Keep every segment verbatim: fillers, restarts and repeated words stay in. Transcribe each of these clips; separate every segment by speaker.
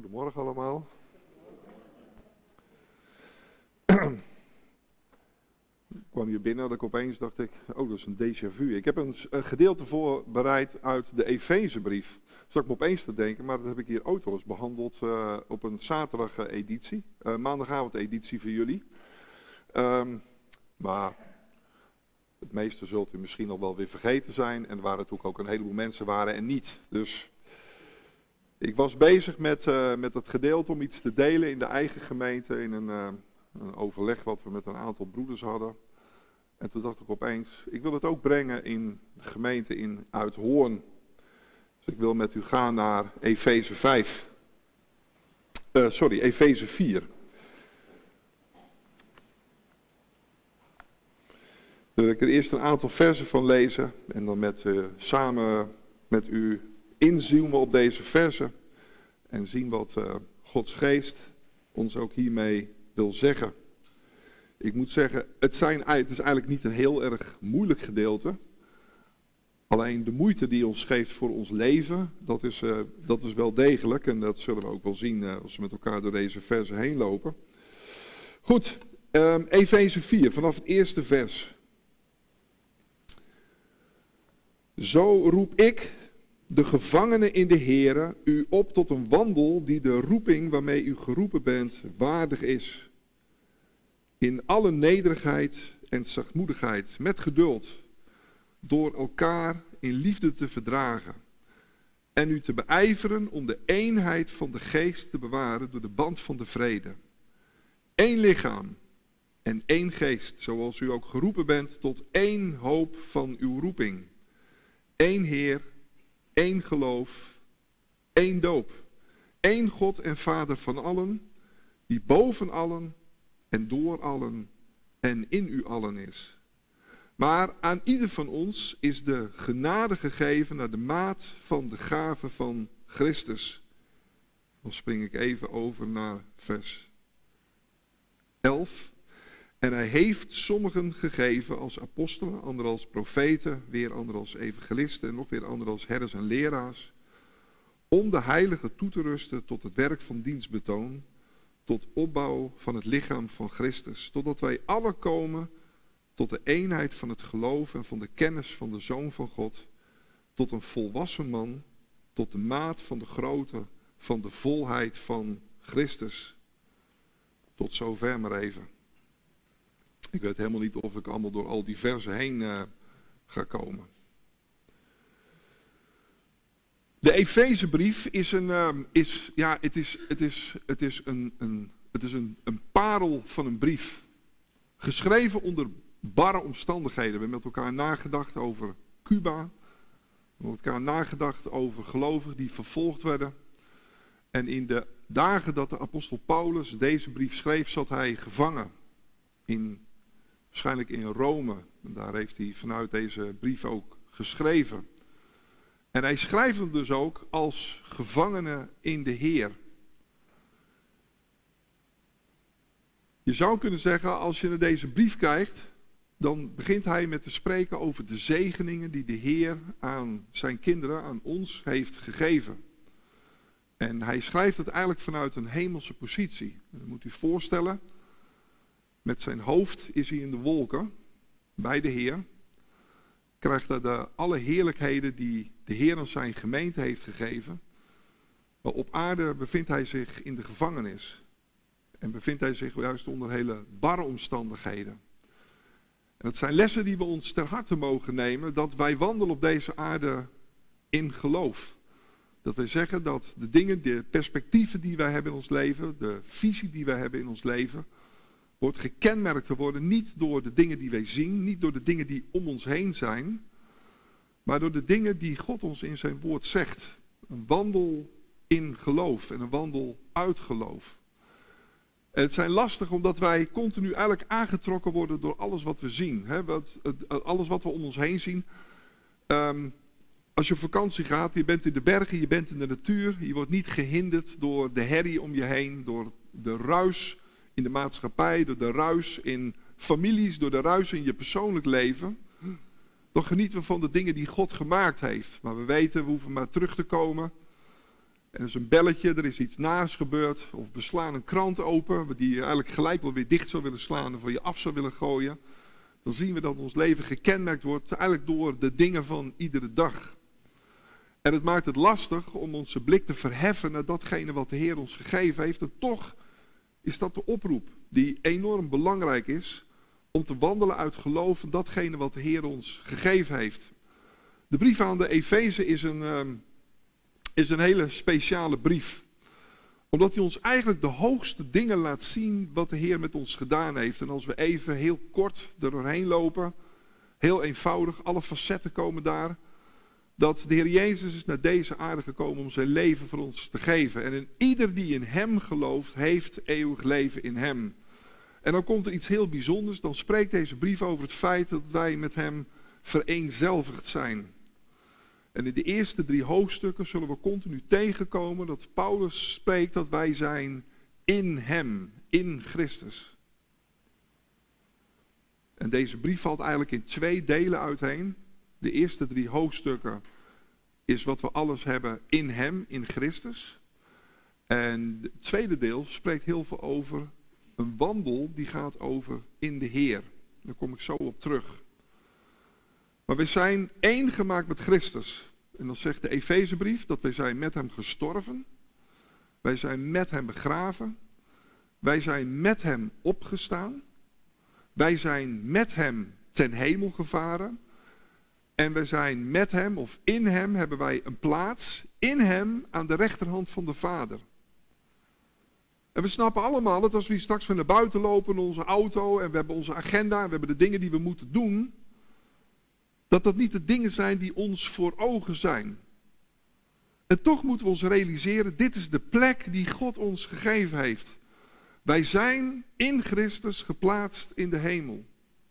Speaker 1: Goedemorgen allemaal. Ik kwam hier binnen en ik opeens dacht ik, oh dat is een déjà vu. Ik heb een, een gedeelte voorbereid uit de Efezebrief. Zat ik me opeens te denken, maar dat heb ik hier ook al eens behandeld uh, op een zaterdag editie. Uh, maandagavond editie voor jullie. Um, maar het meeste zult u misschien al wel weer vergeten zijn. En er waren natuurlijk ook een heleboel mensen waren en niet. Dus ik was bezig met, uh, met het gedeelte om iets te delen in de eigen gemeente. In een, uh, een overleg wat we met een aantal broeders hadden. En toen dacht ik opeens, ik wil het ook brengen in de gemeente in Uithoorn. Dus ik wil met u gaan naar Efeze vijf. Uh, sorry, Efeze vier. Daar wil ik er eerst een aantal versen van lezen. En dan met, uh, samen met u inzoomen op deze versen. En zien wat uh, Gods geest ons ook hiermee wil zeggen. Ik moet zeggen, het, zijn, het is eigenlijk niet een heel erg moeilijk gedeelte. Alleen de moeite die ons geeft voor ons leven, dat is, uh, dat is wel degelijk. En dat zullen we ook wel zien uh, als we met elkaar door deze versen heen lopen. Goed, um, Efeze vier, vanaf het eerste vers. Zo roep ik, de gevangenen in de Here, u op tot een wandel die de roeping waarmee u geroepen bent waardig is. In alle nederigheid en zachtmoedigheid, met geduld, door elkaar in liefde te verdragen. En u te beijveren om de eenheid van de geest te bewaren door de band van de vrede. Eén lichaam en één geest, zoals u ook geroepen bent tot één hoop van uw roeping. Eén Heer, één geloof, één doop. Eén God en Vader van allen, die boven allen en door allen en in u allen is. Maar aan ieder van ons is de genade gegeven naar de maat van de gave van Christus. Dan spring ik even over naar vers elf. En hij heeft sommigen gegeven als apostelen, anderen als profeten, weer anderen als evangelisten en nog weer anderen als herders en leraars, om de heiligen toe te rusten tot het werk van dienstbetoon, tot opbouw van het lichaam van Christus, totdat wij alle komen tot de eenheid van het geloof en van de kennis van de Zoon van God, tot een volwassen man, tot de maat van de grootte van de volheid van Christus. Tot zover maar even. Ik weet helemaal niet of ik allemaal door al die versen heen uh, ga komen. De Efezebrief is een, uh, is, ja, het is, het is, het is, een, een, het is een, een parel van een brief. Geschreven onder barre omstandigheden. We hebben met elkaar nagedacht over Cuba. We hebben met elkaar nagedacht over gelovigen die vervolgd werden. En in de dagen dat de apostel Paulus deze brief schreef, zat hij gevangen. In, waarschijnlijk in Rome. En daar heeft hij vanuit deze brief ook geschreven. En hij schrijft hem dus ook als gevangene in de Heer. Je zou kunnen zeggen, als je naar deze brief kijkt, dan begint hij met te spreken over de zegeningen die de Heer aan zijn kinderen, aan ons, heeft gegeven. En hij schrijft het eigenlijk vanuit een hemelse positie. Dat moet u voorstellen, met zijn hoofd is hij in de wolken, bij de Heer. Krijgt hij de, alle heerlijkheden die de Heer aan zijn gemeente heeft gegeven. Maar op aarde bevindt hij zich in de gevangenis. En bevindt hij zich juist onder hele barre omstandigheden. En het zijn lessen die we ons ter harte mogen nemen, dat wij wandelen op deze aarde in geloof. Dat wij zeggen dat de dingen, de perspectieven die wij hebben in ons leven, de visie die wij hebben in ons leven, wordt gekenmerkt te worden niet door de dingen die wij zien, niet door de dingen die om ons heen zijn, maar door de dingen die God ons in zijn woord zegt. Een wandel in geloof en een wandel uit geloof. En het zijn lastig omdat wij continu eigenlijk aangetrokken worden door alles wat we zien. Hè? Wat, het, alles wat we om ons heen zien. Um, als je op vakantie gaat, je bent in de bergen, je bent in de natuur. Je wordt niet gehinderd door de herrie om je heen, door de ruis in de maatschappij, door de ruis in families, door de ruis in je persoonlijk leven. Dan genieten we van de dingen die God gemaakt heeft. Maar we weten, we hoeven maar terug te komen En er is een belletje, er is iets naars gebeurd. Of we slaan een krant open, die je eigenlijk gelijk wel weer dicht zou willen slaan of je af zou willen gooien. Dan zien we dat ons leven gekenmerkt wordt eigenlijk door de dingen van iedere dag. En het maakt het lastig om onze blik te verheffen naar datgene wat de Heer ons gegeven heeft. En toch is dat de oproep die enorm belangrijk is om te wandelen uit geloof in datgene wat de Heer ons gegeven heeft. De brief aan de Efeze is een, uh, is een hele speciale brief. Omdat hij ons eigenlijk de hoogste dingen laat zien wat de Heer met ons gedaan heeft. En als we even heel kort er doorheen lopen, heel eenvoudig, alle facetten komen daar. Dat de Heer Jezus is naar deze aarde gekomen om zijn leven voor ons te geven. En in ieder die in hem gelooft, heeft eeuwig leven in hem. En dan komt er iets heel bijzonders. Dan spreekt deze brief over het feit dat wij met hem vereenzelvigd zijn. En in de eerste drie hoofdstukken zullen we continu tegenkomen dat Paulus spreekt dat wij zijn in hem, in Christus. En deze brief valt eigenlijk in twee delen uiteen. De eerste drie hoofdstukken is wat we alles hebben in hem, in Christus. En het tweede deel spreekt heel veel over een wandel die gaat over in de Heer. Daar kom ik zo op terug. Maar we zijn één gemaakt met Christus. En dan zegt de Efezebrief dat wij zijn met hem gestorven. Wij zijn met hem begraven. Wij zijn met hem opgestaan. Wij zijn met hem ten hemel gevaren. En we zijn met hem, of in hem, hebben wij een plaats, in hem, aan de rechterhand van de Vader. En we snappen allemaal dat als we straks weer naar buiten lopen in onze auto, en we hebben onze agenda, en we hebben de dingen die we moeten doen, dat dat niet de dingen zijn die ons voor ogen zijn. En toch moeten we ons realiseren, dit is de plek die God ons gegeven heeft. Wij zijn in Christus geplaatst in de hemel.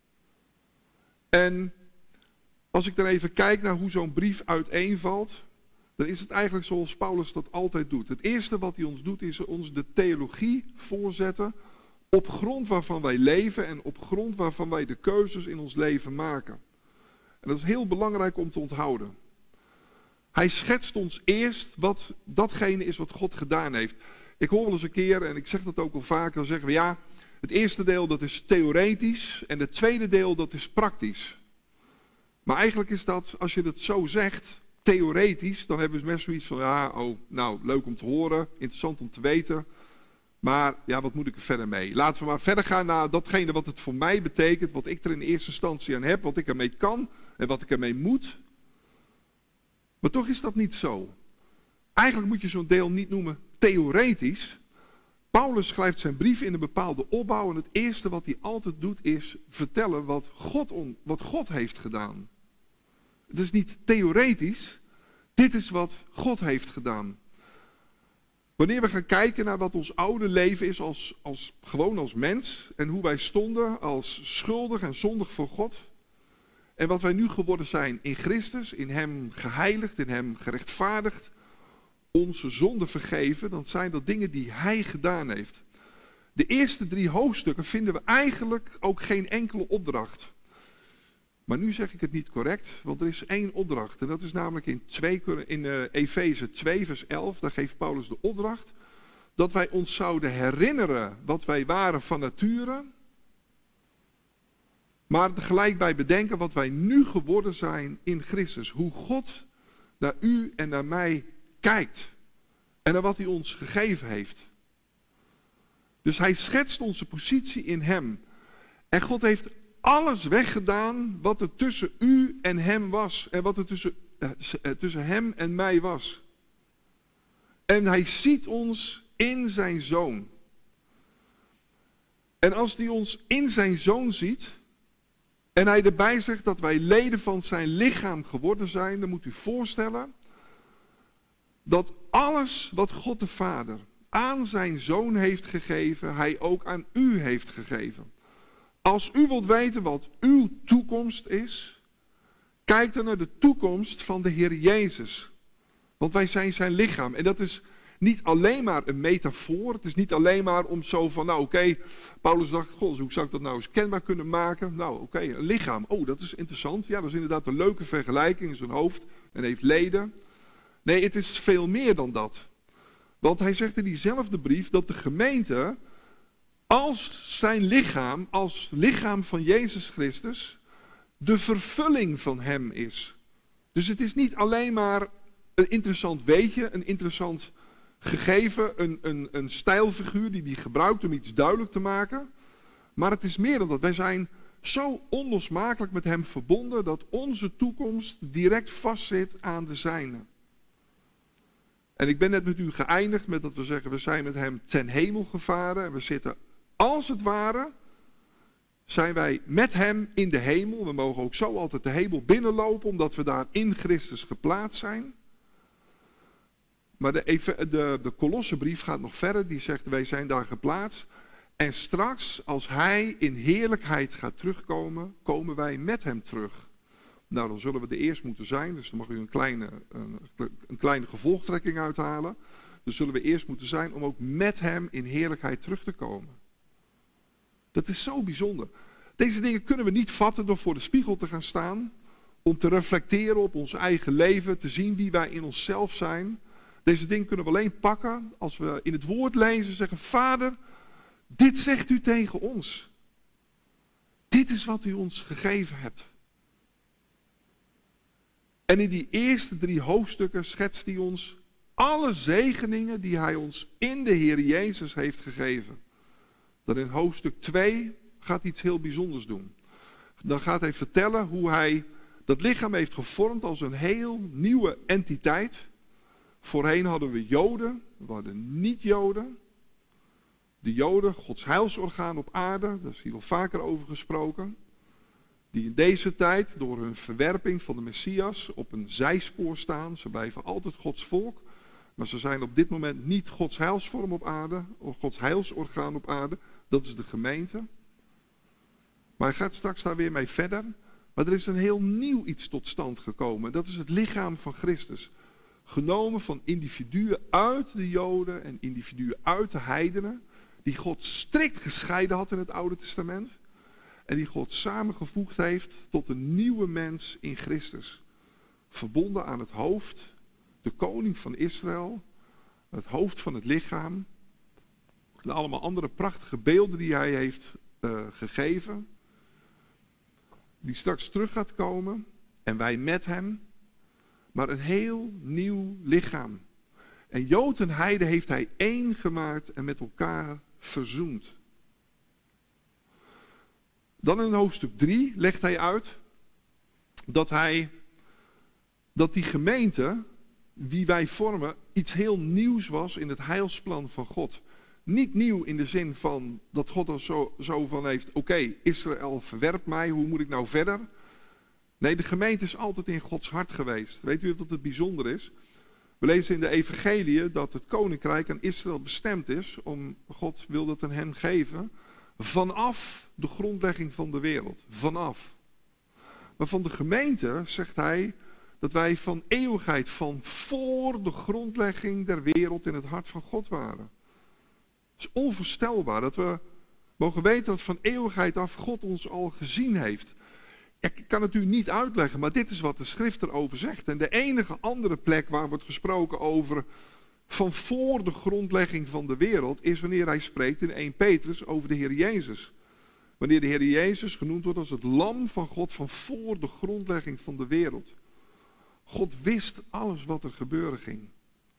Speaker 1: En als ik dan even kijk naar hoe zo'n brief uiteenvalt, dan is het eigenlijk zoals Paulus dat altijd doet. Het eerste wat hij ons doet is ons de theologie voorzetten op grond waarvan wij leven en op grond waarvan wij de keuzes in ons leven maken. En dat is heel belangrijk om te onthouden. Hij schetst ons eerst wat datgene is wat God gedaan heeft. Ik hoor wel eens een keer, en ik zeg dat ook al vaak, dan zeggen we ja, het eerste deel dat is theoretisch en het tweede deel dat is praktisch. Maar eigenlijk is dat, als je het zo zegt, theoretisch, dan hebben we best zoiets van, ja, oh, nou, leuk om te horen, interessant om te weten. Maar ja, wat moet ik er verder mee? Laten we maar verder gaan naar datgene wat het voor mij betekent, wat ik er in eerste instantie aan heb, wat ik ermee kan en wat ik ermee moet. Maar toch is dat niet zo. Eigenlijk moet je zo'n deel niet noemen theoretisch. Paulus schrijft zijn brief in een bepaalde opbouw en het eerste wat hij altijd doet is vertellen wat God, on, wat God heeft gedaan. Het is niet theoretisch, dit is wat God heeft gedaan. Wanneer we gaan kijken naar wat ons oude leven is als, als, gewoon als mens en hoe wij stonden als schuldig en zondig voor God. En wat wij nu geworden zijn in Christus, in hem geheiligd, in hem gerechtvaardigd, onze zonden vergeven, dan zijn dat dingen die hij gedaan heeft. De eerste drie hoofdstukken vinden we eigenlijk ook geen enkele opdracht. Maar nu zeg ik het niet correct, want er is één opdracht. En dat is namelijk in, twee, in uh, Efeze twee vers elf, daar geeft Paulus de opdracht, dat wij ons zouden herinneren wat wij waren van nature, maar tegelijk bij bedenken wat wij nu geworden zijn in Christus. Hoe God naar u en naar mij kijkt. En naar wat hij ons gegeven heeft. Dus hij schetst onze positie in hem. En God heeft alles weggedaan wat er tussen u en hem was. En wat er tussen, uh, tussen hem en mij was. En hij ziet ons in zijn zoon. En als hij ons in zijn zoon ziet, en hij erbij zegt dat wij leden van zijn lichaam geworden zijn, dan moet u voorstellen dat alles wat God de Vader aan zijn zoon heeft gegeven, hij ook aan u heeft gegeven. Als u wilt weten wat uw toekomst is, kijk dan naar de toekomst van de Heer Jezus. Want wij zijn zijn lichaam. En dat is niet alleen maar een metafoor. Het is niet alleen maar om zo van, nou oké, okay, Paulus dacht, goh, hoe zou ik dat nou eens kenbaar kunnen maken? Nou oké, okay, een lichaam. Oh, dat is interessant. Ja, dat is inderdaad een leuke vergelijking. Zijn hoofd en heeft leden. Nee, het is veel meer dan dat. Want hij zegt in diezelfde brief dat de gemeente als zijn lichaam, als lichaam van Jezus Christus, de vervulling van hem is. Dus het is niet alleen maar een interessant weetje, een interessant gegeven, een, een, een stijlfiguur die hij gebruikt om iets duidelijk te maken. Maar het is meer dan dat. Wij zijn zo onlosmakelijk met hem verbonden dat onze toekomst direct vastzit aan de zijne. En ik ben net met u geëindigd met dat we zeggen, we zijn met hem ten hemel gevaren. En we zitten, als het ware, zijn wij met hem in de hemel. We mogen ook zo altijd de hemel binnenlopen, omdat we daar in Christus geplaatst zijn. Maar de, de, de Kolossenbrief gaat nog verder, die zegt, wij zijn daar geplaatst. En straks, als hij in heerlijkheid gaat terugkomen, komen wij met hem terug. Nou, dan zullen we de eerst moeten zijn, dus dan mag u een kleine, een, een kleine gevolgtrekking uithalen. Dan zullen we eerst moeten zijn om ook met hem in heerlijkheid terug te komen. Dat is zo bijzonder. Deze dingen kunnen we niet vatten door voor de spiegel te gaan staan, om te reflecteren op ons eigen leven, te zien wie wij in onszelf zijn. Deze dingen kunnen we alleen pakken als we in het woord lezen, zeggen, Vader, dit zegt u tegen ons. Dit is wat u ons gegeven hebt. En in die eerste drie hoofdstukken schetst hij ons alle zegeningen die hij ons in de Heer Jezus heeft gegeven. Dan in hoofdstuk twee gaat hij iets heel bijzonders doen. Dan gaat hij vertellen hoe hij dat lichaam heeft gevormd als een heel nieuwe entiteit. Voorheen hadden we Joden, we hadden niet-Joden. De Joden, Gods heilsorgaan op aarde, daar is hier al vaker over gesproken. Die in deze tijd door hun verwerping van de Messias op een zijspoor staan. Ze blijven altijd Gods volk. Maar ze zijn op dit moment niet Gods heilsvorm op aarde, of Gods heilsorgaan op aarde. Dat is de gemeente. Maar hij gaat straks daar weer mee verder. Maar er is een heel nieuw iets tot stand gekomen. Dat is het lichaam van Christus. Genomen van individuen uit de Joden en individuen uit de heidenen. Die God strikt gescheiden had in het Oude Testament. En die God samengevoegd heeft tot een nieuwe mens in Christus. Verbonden aan het hoofd, de koning van Israël, het hoofd van het lichaam. En allemaal andere prachtige beelden die hij heeft uh, gegeven. Die straks terug gaat komen. En wij met hem. Maar een heel nieuw lichaam. En Jood en Heide heeft hij één gemaakt en met elkaar verzoend. Dan in hoofdstuk drie legt hij uit dat hij, dat die gemeente, wie wij vormen, iets heel nieuws was in het heilsplan van God. Niet nieuw in de zin van dat God er zo, zo van heeft, oké, okay, Israël verwerpt mij, hoe moet ik nou verder? Nee, de gemeente is altijd in Gods hart geweest. Weet u dat het bijzonder is? We lezen in de evangeliën dat het koninkrijk aan Israël bestemd is, om God wil dat aan hen geven, vanaf de grondlegging van de wereld. Vanaf. Maar van de gemeente zegt hij dat wij van eeuwigheid, van voor de grondlegging der wereld in het hart van God waren. Het is onvoorstelbaar dat we mogen weten dat van eeuwigheid af God ons al gezien heeft. Ik kan het u niet uitleggen, maar dit is wat de schrift erover zegt. En de enige andere plek waar wordt gesproken over van voor de grondlegging van de wereld is wanneer hij spreekt in eerste Petrus over de Heer Jezus. Wanneer de Heer Jezus genoemd wordt als het lam van God van voor de grondlegging van de wereld. God wist alles wat er gebeuren ging.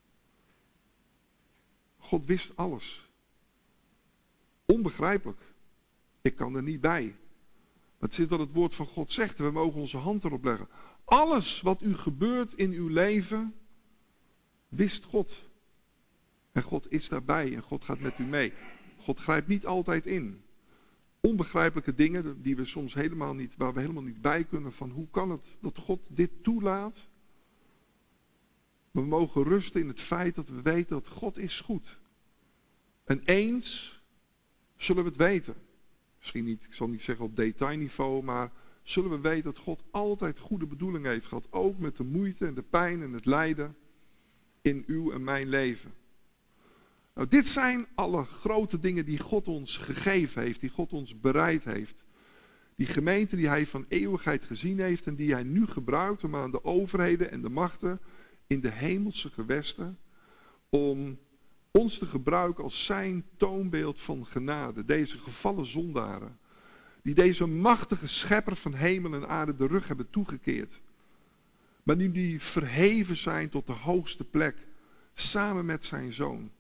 Speaker 1: God wist alles. Onbegrijpelijk. Ik kan er niet bij. Het zit wat het woord van God zegt. We mogen onze hand erop leggen. Alles wat u gebeurt in uw leven, wist God. En God is daarbij en God gaat met u mee. God grijpt niet altijd in. Onbegrijpelijke dingen die we soms helemaal niet, waar we helemaal niet bij kunnen. Van hoe kan het dat God dit toelaat? Maar we mogen rusten in het feit dat we weten dat God is goed. En eens zullen we het weten. Misschien niet, ik zal niet zeggen op detailniveau, maar zullen we weten dat God altijd goede bedoelingen heeft gehad. Ook met de moeite en de pijn en het lijden in uw en mijn leven. Nou, dit zijn alle grote dingen die God ons gegeven heeft, die God ons bereid heeft. Die gemeente die hij van eeuwigheid gezien heeft en die hij nu gebruikt om aan de overheden en de machten in de hemelse gewesten, om ons te gebruiken als zijn toonbeeld van genade. Deze gevallen zondaren. Die deze machtige schepper van hemel en aarde de rug hebben toegekeerd. Maar nu die verheven zijn tot de hoogste plek. Samen met zijn zoon.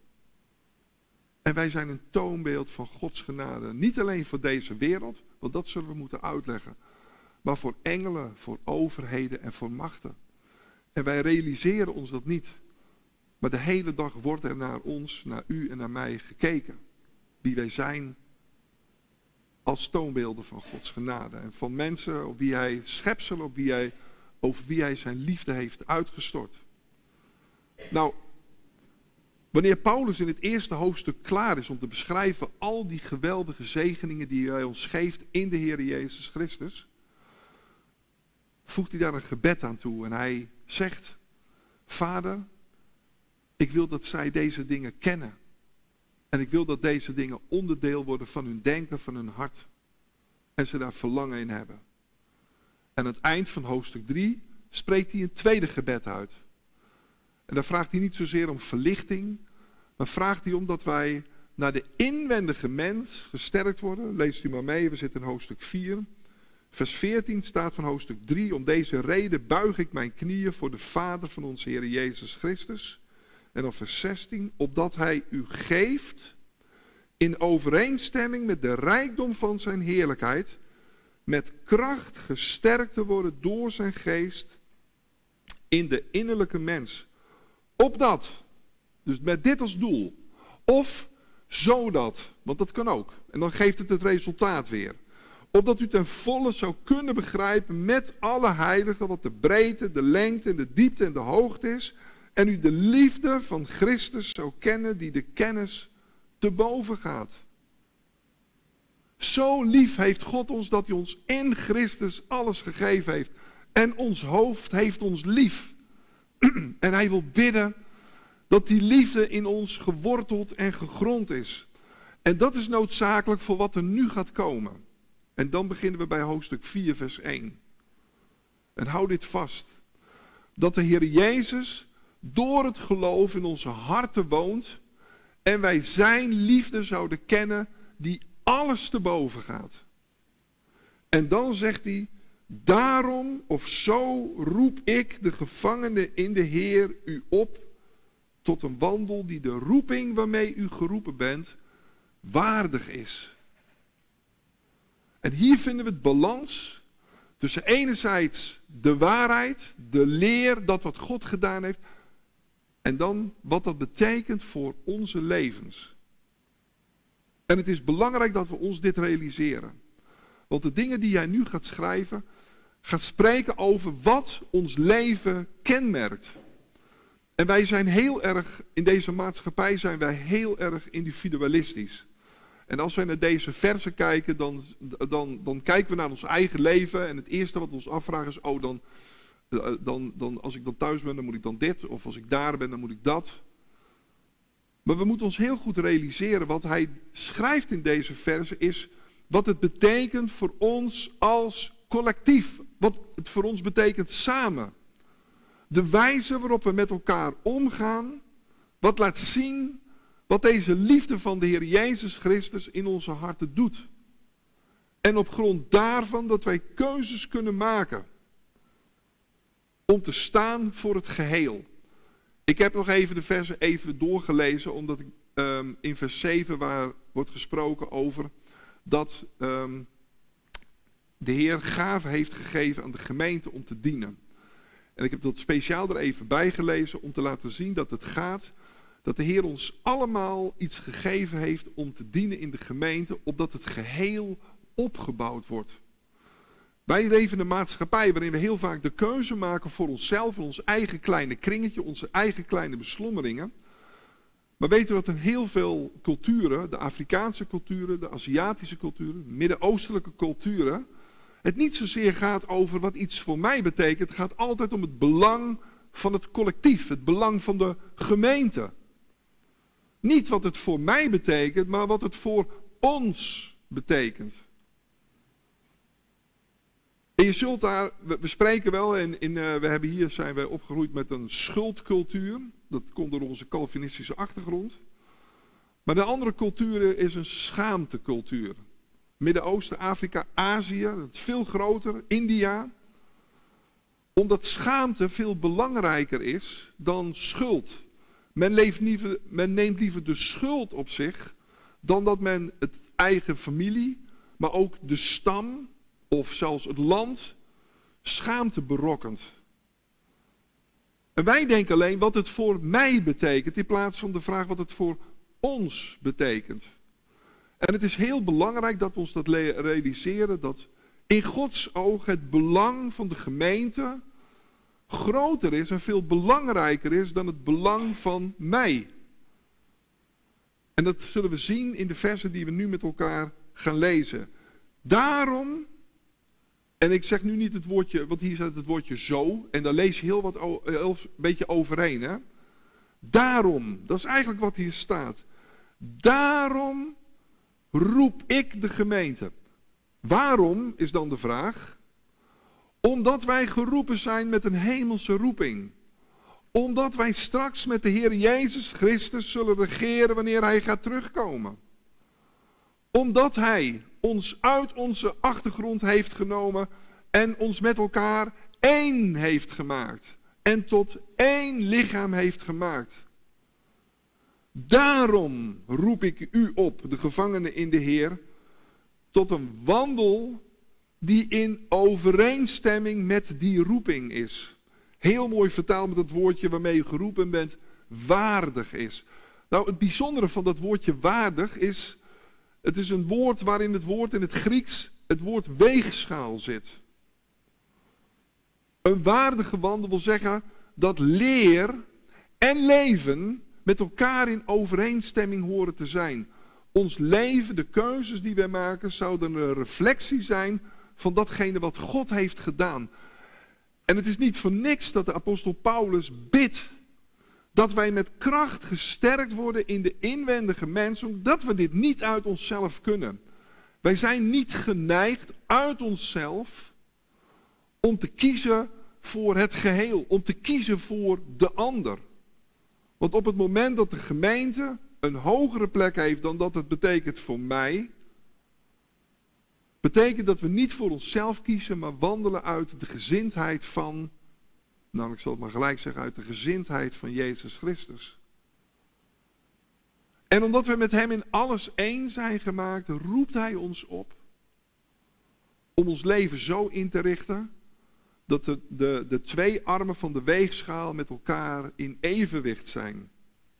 Speaker 1: En wij zijn een toonbeeld van Gods genade. Niet alleen voor deze wereld, want dat zullen we moeten uitleggen. Maar voor engelen, voor overheden en voor machten. En wij realiseren ons dat niet. Maar de hele dag wordt er naar ons, naar u en naar mij gekeken. Wie wij zijn als toonbeelden van Gods genade. En van mensen op wie hij, schepselen op wie hij, over wie hij zijn liefde heeft uitgestort. Nou, wanneer Paulus in het eerste hoofdstuk klaar is om te beschrijven al die geweldige zegeningen die hij ons geeft in de Heer Jezus Christus, voegt hij daar een gebed aan toe en hij zegt, Vader, ik wil dat zij deze dingen kennen. En ik wil dat deze dingen onderdeel worden van hun denken, van hun hart. En ze daar verlangen in hebben. En aan het eind van hoofdstuk drie spreekt hij een tweede gebed uit. En daar vraagt hij niet zozeer om verlichting, maar vraagt hij om dat wij naar de inwendige mens gesterkt worden. Leest u maar mee, we zitten in hoofdstuk vier. Vers veertien staat van hoofdstuk drie, om deze reden buig ik mijn knieën voor de Vader van onze Heer Jezus Christus. En dan vers zestien, opdat hij u geeft in overeenstemming met de rijkdom van zijn heerlijkheid, met kracht gesterkt te worden door zijn geest in de innerlijke mens. Opdat, dus met dit als doel, of zodat, want dat kan ook, en dan geeft het het resultaat weer. Opdat u ten volle zou kunnen begrijpen met alle heiligen wat de breedte, de lengte, de diepte en de hoogte is. En u de liefde van Christus zou kennen die de kennis te boven gaat. Zo lief heeft God ons dat hij ons in Christus alles gegeven heeft. En ons hoofd heeft ons lief. En hij wil bidden dat die liefde in ons geworteld en gegrond is. En dat is noodzakelijk voor wat er nu gaat komen. En dan beginnen we bij hoofdstuk vier vers één. En hou dit vast. Dat de Heer Jezus door het geloof in onze harten woont. En wij zijn liefde zouden kennen die alles te boven gaat. En dan zegt hij, daarom of zo roep ik de gevangenen in de Heer u op tot een wandel die de roeping waarmee u geroepen bent waardig is. En hier vinden we het balans tussen enerzijds de waarheid, de leer, dat wat God gedaan heeft, en dan wat dat betekent voor onze levens. En het is belangrijk dat we ons dit realiseren. Want de dingen die jij nu gaat schrijven, gaat spreken over wat ons leven kenmerkt. En wij zijn heel erg, in deze maatschappij zijn wij heel erg individualistisch. En als wij naar deze versen kijken, dan, dan, dan kijken we naar ons eigen leven. En het eerste wat we ons afvragen is, oh dan, dan, dan, als ik dan thuis ben, dan moet ik dan dit. Of als ik daar ben, dan moet ik dat. Maar we moeten ons heel goed realiseren, wat hij schrijft in deze versen is wat het betekent voor ons als collectief. Wat het voor ons betekent samen. De wijze waarop we met elkaar omgaan, wat laat zien wat deze liefde van de Heer Jezus Christus in onze harten doet. En op grond daarvan dat wij keuzes kunnen maken om te staan voor het geheel. Ik heb nog even de versen even doorgelezen, omdat ik um, in vers zeven waar wordt gesproken over dat um, de Heer gave heeft gegeven aan de gemeente om te dienen. En ik heb dat speciaal er even bij gelezen om te laten zien dat het gaat, dat de Heer ons allemaal iets gegeven heeft om te dienen in de gemeente, opdat het geheel opgebouwd wordt. Wij leven in een maatschappij waarin we heel vaak de keuze maken voor onszelf, en ons eigen kleine kringetje, onze eigen kleine beslommeringen. Maar weten we dat in heel veel culturen, de Afrikaanse culturen, de Aziatische culturen, Midden-Oostelijke culturen, het niet zozeer gaat over wat iets voor mij betekent. Het gaat altijd om het belang van het collectief, het belang van de gemeente. Niet wat het voor mij betekent, maar wat het voor ons betekent. En je zult daar, we spreken wel, en in, uh, we hebben hier zijn wij opgegroeid met een schuldcultuur. Dat komt door onze Calvinistische achtergrond. Maar de andere cultuur is een schaamtecultuur. Midden-Oosten, Afrika, Azië, dat is veel groter, India. Omdat schaamte veel belangrijker is dan schuld. Men, leeft liever, men neemt liever de schuld op zich dan dat men het eigen familie, maar ook de stam of zelfs het land schaamte berokkent. En wij denken alleen wat het voor mij betekent in plaats van de vraag wat het voor ons betekent. En het is heel belangrijk dat we ons dat realiseren, dat in Gods oog het belang van de gemeente groter is en veel belangrijker is dan het belang van mij. En dat zullen we zien in de versen die we nu met elkaar gaan lezen. Daarom, en ik zeg nu niet het woordje, want hier staat het woordje zo, en daar lees je heel wat heel een beetje overheen. Hè? Daarom, dat is eigenlijk wat hier staat. Daarom roep ik de gemeente. Waarom is dan de vraag? Omdat wij geroepen zijn met een hemelse roeping. Omdat wij straks met de Heer Jezus Christus zullen regeren wanneer Hij gaat terugkomen. Omdat Hij ons uit onze achtergrond heeft genomen en ons met elkaar één heeft gemaakt. En tot één lichaam heeft gemaakt. Daarom roep ik u op, de gevangenen in de Heer, tot een wandel die in overeenstemming met die roeping is. Heel mooi vertaald met het woordje waarmee je geroepen bent, waardig is. Nou, het bijzondere van dat woordje waardig is, het is een woord waarin het woord in het Grieks, het woord weegschaal zit. Een waardige wandel wil zeggen dat leer en leven met elkaar in overeenstemming horen te zijn. Ons leven, de keuzes die wij maken, zouden een reflectie zijn van datgene wat God heeft gedaan. En het is niet voor niks dat de apostel Paulus bidt dat wij met kracht gesterkt worden in de inwendige mens, omdat we dit niet uit onszelf kunnen. Wij zijn niet geneigd uit onszelf om te kiezen voor het geheel, om te kiezen voor de ander. Want op het moment dat de gemeente een hogere plek heeft dan dat het betekent voor mij, betekent dat we niet voor onszelf kiezen, maar wandelen uit de gezindheid van, nou ik zal het maar gelijk zeggen, uit de gezindheid van Jezus Christus. En omdat we met Hem in alles één zijn gemaakt, roept Hij ons op om ons leven zo in te richten dat de, de, de twee armen van de weegschaal met elkaar in evenwicht zijn.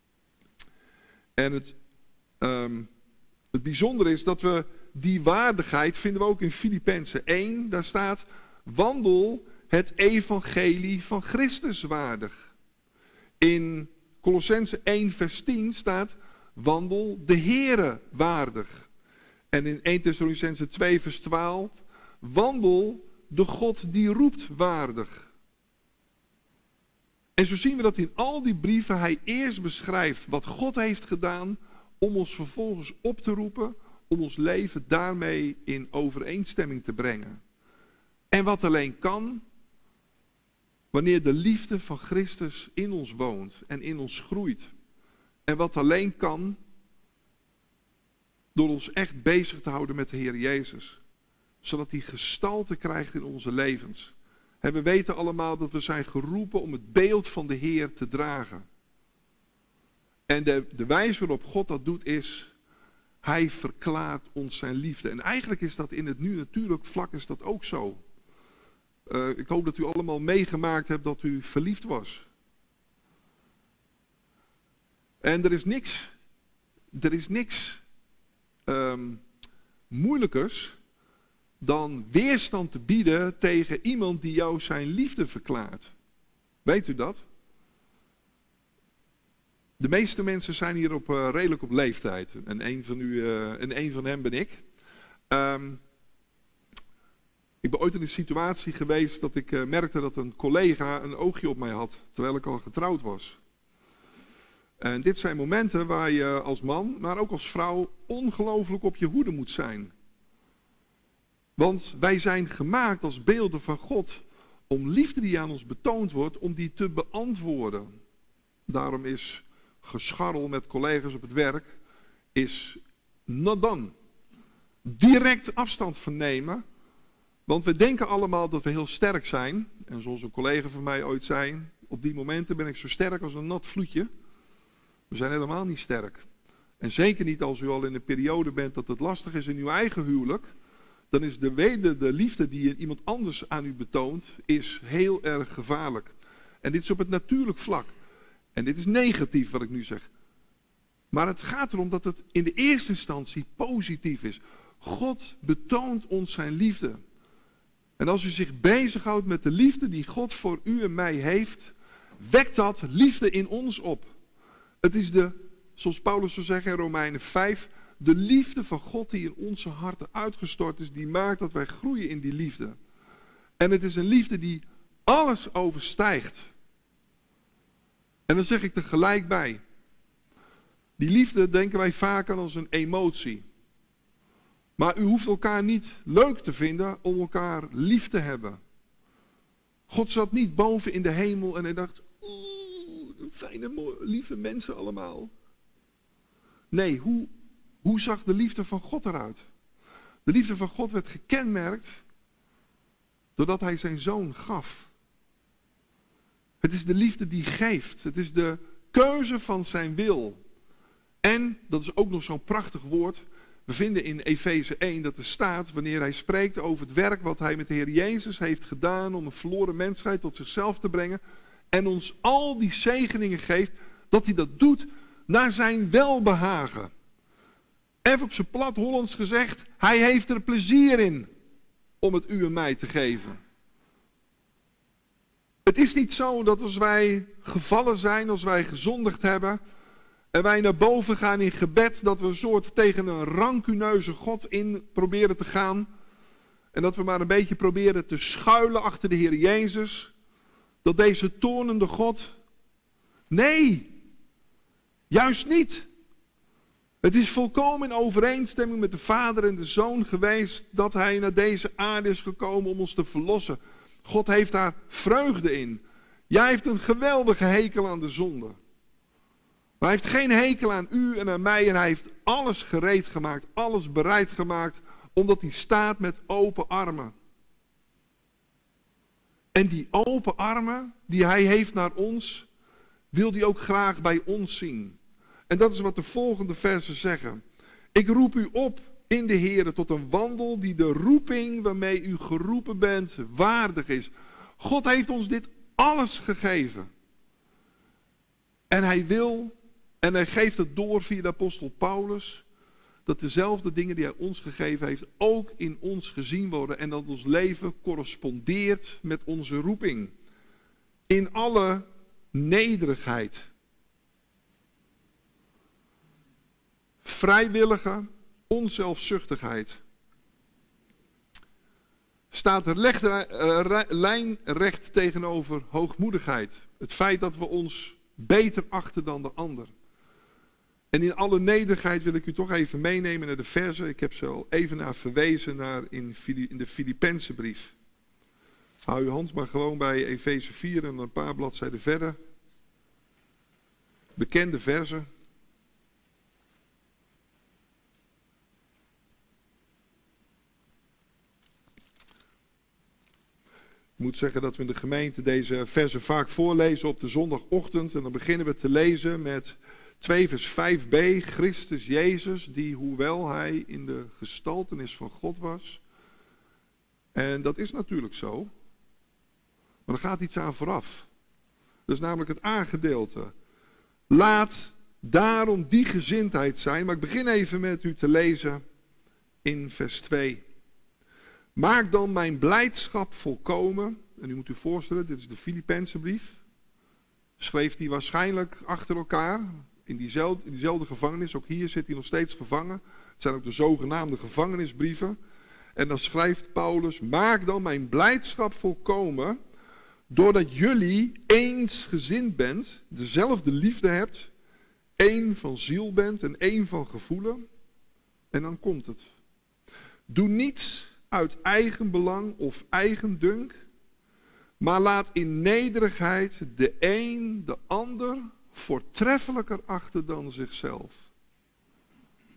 Speaker 1: En het, um, het bijzondere is dat we die waardigheid vinden we ook in Filippenzen één. Daar staat, wandel het evangelie van Christus waardig. In Kolossenzen één vers tien staat, wandel de Here waardig. En in eerste Thessalonicenzen twee vers twaalf, wandel de God die roept waardig. En zo zien we dat in al die brieven hij eerst beschrijft wat God heeft gedaan, om ons vervolgens op te roepen, om ons leven daarmee in overeenstemming te brengen. En wat alleen kan, wanneer de liefde van Christus in ons woont en in ons groeit. En wat alleen kan, door ons echt bezig te houden met de Heer Jezus. Zodat hij gestalte krijgt in onze levens. En we weten allemaal dat we zijn geroepen om het beeld van de Heer te dragen. En de, de wijze waarop God dat doet is, hij verklaart ons zijn liefde. En eigenlijk is dat in het nu natuurlijk vlak is dat ook zo. Uh, ik hoop dat u allemaal meegemaakt hebt dat u verliefd was. En er is niks, er is niks um, moeilijkers dan weerstand te bieden tegen iemand die jou zijn liefde verklaart. Weet u dat? De meeste mensen zijn hier op, uh, redelijk op leeftijd. En een van, u, uh, en een van hen ben ik. Um, ik ben ooit in een situatie geweest dat ik uh, merkte dat een collega een oogje op mij had. Terwijl ik al getrouwd was. En dit zijn momenten waar je als man, maar ook als vrouw, ongelooflijk op je hoede moet zijn. Want wij zijn gemaakt als beelden van God om liefde die aan ons betoond wordt, om die te beantwoorden. Daarom is gescharrel met collega's op het werk is not done. Direct afstand van nemen. Want we denken allemaal dat we heel sterk zijn. En zoals een collega van mij ooit zei, op die momenten ben ik zo sterk als een nat vloedje. We zijn helemaal niet sterk. En zeker niet als u al in een periode bent dat het lastig is in uw eigen huwelijk. Dan is de, weder, de liefde die iemand anders aan u betoont, is heel erg gevaarlijk. En dit is op het natuurlijk vlak. En dit is negatief wat ik nu zeg. Maar het gaat erom dat het in de eerste instantie positief is. God betoont ons zijn liefde. En als u zich bezighoudt met de liefde die God voor u en mij heeft, wekt dat liefde in ons op. Het is de, zoals Paulus zou zeggen in Romeinen vijf, de liefde van God die in onze harten uitgestort is, die maakt dat wij groeien in die liefde. En het is een liefde die alles overstijgt. En dan zeg ik er gelijk bij. Die liefde denken wij vaak aan als een emotie. Maar u hoeft elkaar niet leuk te vinden om elkaar lief te hebben. God zat niet boven in de hemel en hij dacht, oeh, fijne, mooie, lieve mensen allemaal. Nee, hoe, hoe zag de liefde van God eruit? De liefde van God werd gekenmerkt doordat hij zijn zoon gaf. Het is de liefde die geeft. Het is de keuze van zijn wil. En, dat is ook nog zo'n prachtig woord, we vinden in Efeze één dat er staat, wanneer hij spreekt over het werk wat hij met de Heer Jezus heeft gedaan om een verloren mensheid tot zichzelf te brengen en ons al die zegeningen geeft, dat hij dat doet naar zijn welbehagen. Even op zijn plat Hollands gezegd, hij heeft er plezier in om het u en mij te geven. Het is niet zo dat als wij gevallen zijn, als wij gezondigd hebben en wij naar boven gaan in gebed, dat we een soort tegen een rancuneuze God in proberen te gaan. En dat we maar een beetje proberen te schuilen achter de Heer Jezus. Dat deze toornende God... Nee, juist niet. Het is volkomen in overeenstemming met de Vader en de Zoon geweest dat hij naar deze aarde is gekomen om ons te verlossen. God heeft daar vreugde in. Jij heeft een geweldige hekel aan de zonde. Maar hij heeft geen hekel aan u en aan mij en hij heeft alles gereed gemaakt, alles bereid gemaakt, omdat hij staat met open armen. En die open armen die hij heeft naar ons, wil hij ook graag bij ons zien. En dat is wat de volgende versen zeggen. Ik roep u op in de Heere tot een wandel die de roeping waarmee u geroepen bent waardig is. God heeft ons dit alles gegeven. En hij wil, en hij geeft het door via de apostel Paulus, dat dezelfde dingen die hij ons gegeven heeft ook in ons gezien worden. En dat ons leven correspondeert met onze roeping. In alle nederigheid. Vrijwillige onzelfzuchtigheid. Staat er leg, uh, lijnrecht tegenover hoogmoedigheid. Het feit dat we ons beter achten dan de ander. En in alle nederigheid wil ik u toch even meenemen naar de verzen. Ik heb ze al even naar verwezen naar in, in de Filippense brief. Hou uw hand maar gewoon bij Efeze vier en een paar bladzijden verder. Bekende verzen. Ik moet zeggen dat we in de gemeente deze versen vaak voorlezen op de zondagochtend. En dan beginnen we te lezen met twee vers vijf b. Christus Jezus, die hoewel hij in de gestaltenis van God was. En dat is natuurlijk zo. Maar er gaat iets aan vooraf. Dat is namelijk het A-gedeelte. Laat daarom die gezindheid zijn. Maar ik begin even met u te lezen in vers twee. Maak dan mijn blijdschap volkomen. En u moet u voorstellen, dit is de Filippense brief. Schreef hij waarschijnlijk achter elkaar. In diezelfde, in diezelfde gevangenis. Ook hier zit hij nog steeds gevangen. Het zijn ook de zogenaamde gevangenisbrieven. En dan schrijft Paulus. Maak dan mijn blijdschap volkomen. Doordat jullie eensgezind bent. Dezelfde liefde hebt. Één van ziel bent en één van gevoelen. En dan komt het. Doe niets uit eigen belang of eigen dunk, maar laat in nederigheid de een de ander voortreffelijker achten dan zichzelf.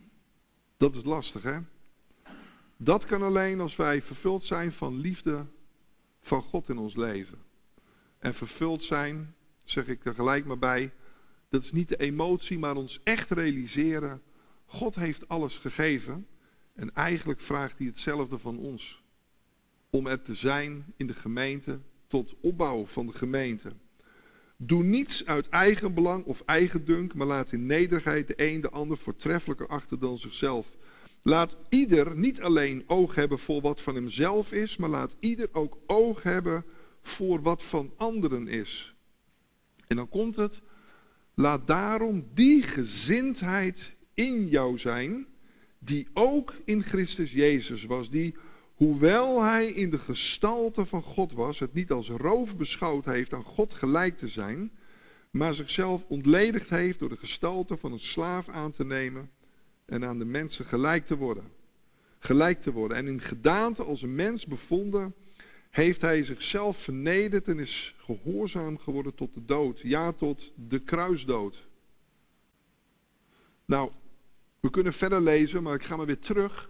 Speaker 1: Dat is lastig, hè? Dat kan alleen als wij vervuld zijn van liefde van God in ons leven. En vervuld zijn, zeg ik er gelijk maar bij, dat is niet de emotie, maar ons echt realiseren. God heeft alles gegeven en eigenlijk vraagt hij hetzelfde van ons. Om er te zijn in de gemeente, tot opbouw van de gemeente. Doe niets uit eigen belang of eigendunk, maar laat in nederigheid de een de ander voortreffelijker achter dan zichzelf. Laat ieder niet alleen oog hebben voor wat van hemzelf is, maar laat ieder ook oog hebben voor wat van anderen is. En dan komt het, laat daarom die gezindheid in jou zijn, die ook in Christus Jezus was, die, hoewel hij in de gestalte van God was, het niet als roof beschouwd heeft aan God gelijk te zijn, maar zichzelf ontledigd heeft door de gestalte van een slaaf aan te nemen en aan de mensen gelijk te worden. Gelijk te worden. En in gedaante als een mens bevonden, heeft hij zichzelf vernederd en is gehoorzaam geworden tot de dood. Ja, tot de kruisdood. Nou, we kunnen verder lezen, maar ik ga maar weer terug.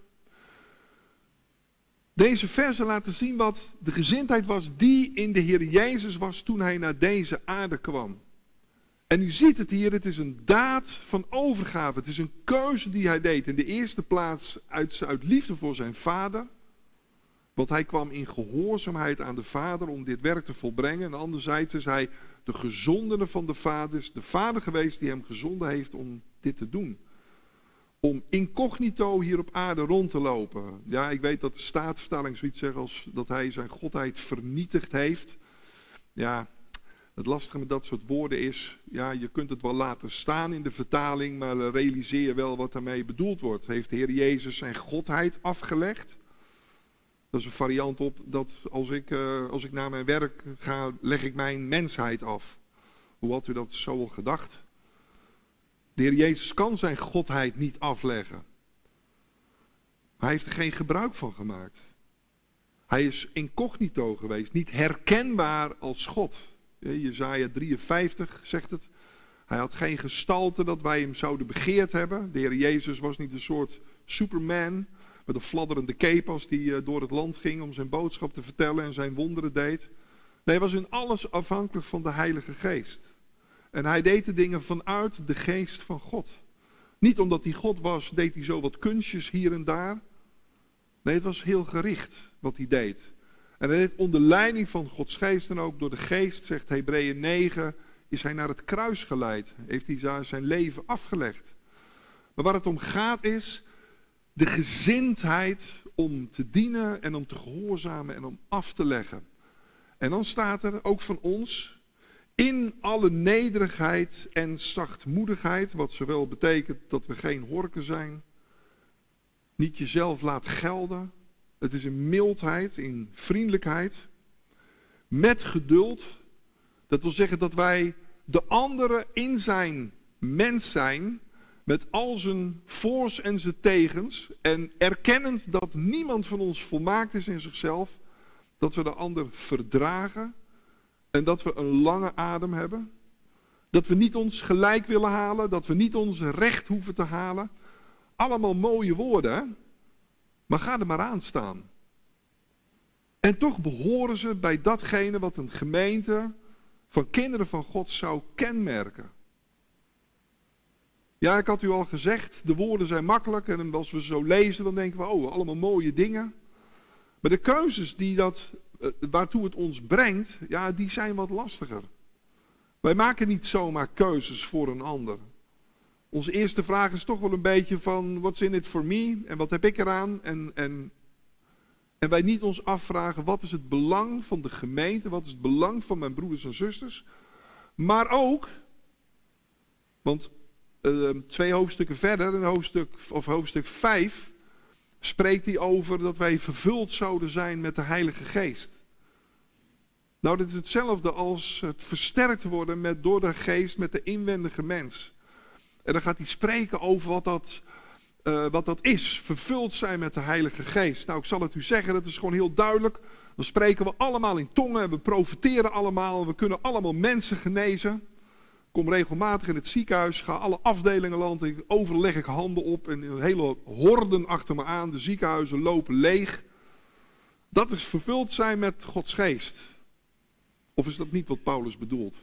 Speaker 1: Deze versen laten zien wat de gezindheid was die in de Heer Jezus was toen hij naar deze aarde kwam. En u ziet het hier, het is een daad van overgave. Het is een keuze die hij deed. In de eerste plaats uit, uit liefde voor zijn vader. Want hij kwam in gehoorzaamheid aan de vader om dit werk te volbrengen. En anderzijds is hij de gezondene van de vader. Is de vader geweest die hem gezonden heeft om dit te doen. Om incognito hier op aarde rond te lopen. Ja, ik weet dat de Statenvertaling zoiets zegt als dat hij zijn godheid vernietigd heeft. Ja, het lastige met dat soort woorden is, ja, je kunt het wel laten staan in de vertaling, maar realiseer je wel wat daarmee bedoeld wordt. Heeft de Heer Jezus zijn godheid afgelegd? Dat is een variant op dat als ik, uh, als ik naar mijn werk ga, leg ik mijn mensheid af. Hoe had u dat zo al gedacht? De Heer Jezus kan zijn godheid niet afleggen. Hij heeft er geen gebruik van gemaakt. Hij is incognito geweest, niet herkenbaar als God. Jesaja drieënvijftig zegt het. Hij had geen gestalte dat wij hem zouden begeerd hebben. De Heer Jezus was niet een soort Superman met een fladderende cape als hij door het land ging om zijn boodschap te vertellen en zijn wonderen deed. Nee, hij was in alles afhankelijk van de Heilige Geest. En hij deed de dingen vanuit de geest van God. Niet omdat hij God was, deed hij zo wat kunstjes hier en daar. Nee, het was heel gericht wat hij deed. En hij deed onder leiding van Gods geest en ook door de geest, zegt Hebreeën negen, is hij naar het kruis geleid. Heeft hij daar zijn leven afgelegd. Maar waar het om gaat is de gezindheid om te dienen en om te gehoorzamen en om af te leggen. En dan staat er ook van ons, in alle nederigheid en zachtmoedigheid, wat zowel betekent dat we geen horken zijn, niet jezelf laat gelden. Het is in mildheid, in vriendelijkheid, met geduld. Dat wil zeggen dat wij de andere in zijn mens zijn, met al zijn voor's en zijn tegens, en erkennend dat niemand van ons volmaakt is in zichzelf, dat we de ander verdragen en dat we een lange adem hebben. Dat we niet ons gelijk willen halen, dat we niet ons recht hoeven te halen. Allemaal mooie woorden, hè? Maar ga er maar aan staan. En toch behoren ze bij datgene wat een gemeente van kinderen van God zou kenmerken. Ja, ik had u al gezegd, de woorden zijn makkelijk en als we ze zo lezen dan denken we, oh, allemaal mooie dingen. Maar de keuzes die dat, waartoe het ons brengt, ja, die zijn wat lastiger. Wij maken niet zomaar keuzes voor een ander. Onze eerste vraag is toch wel een beetje van, what's in it for me? En wat heb ik eraan? En, en, en wij niet ons afvragen, wat is het belang van de gemeente? Wat is het belang van mijn broeders en zusters? Maar ook, want uh, twee hoofdstukken verder, in hoofdstuk, of hoofdstuk vijf, spreekt hij over dat wij vervuld zouden zijn met de Heilige Geest. Nou, dit is hetzelfde als het versterkt worden met, door de geest met de inwendige mens. En dan gaat hij spreken over wat dat, uh, wat dat is, vervuld zijn met de Heilige Geest. Nou, ik zal het u zeggen, dat is gewoon heel duidelijk. Dan spreken we allemaal in tongen en we profiteren allemaal. We kunnen allemaal mensen genezen. kom regelmatig in het ziekenhuis, ga alle afdelingen langs, overal leg ik handen op en een hele horden achter me aan. De ziekenhuizen lopen leeg. Dat is vervuld zijn met Gods geest. Of is dat niet wat Paulus bedoelt?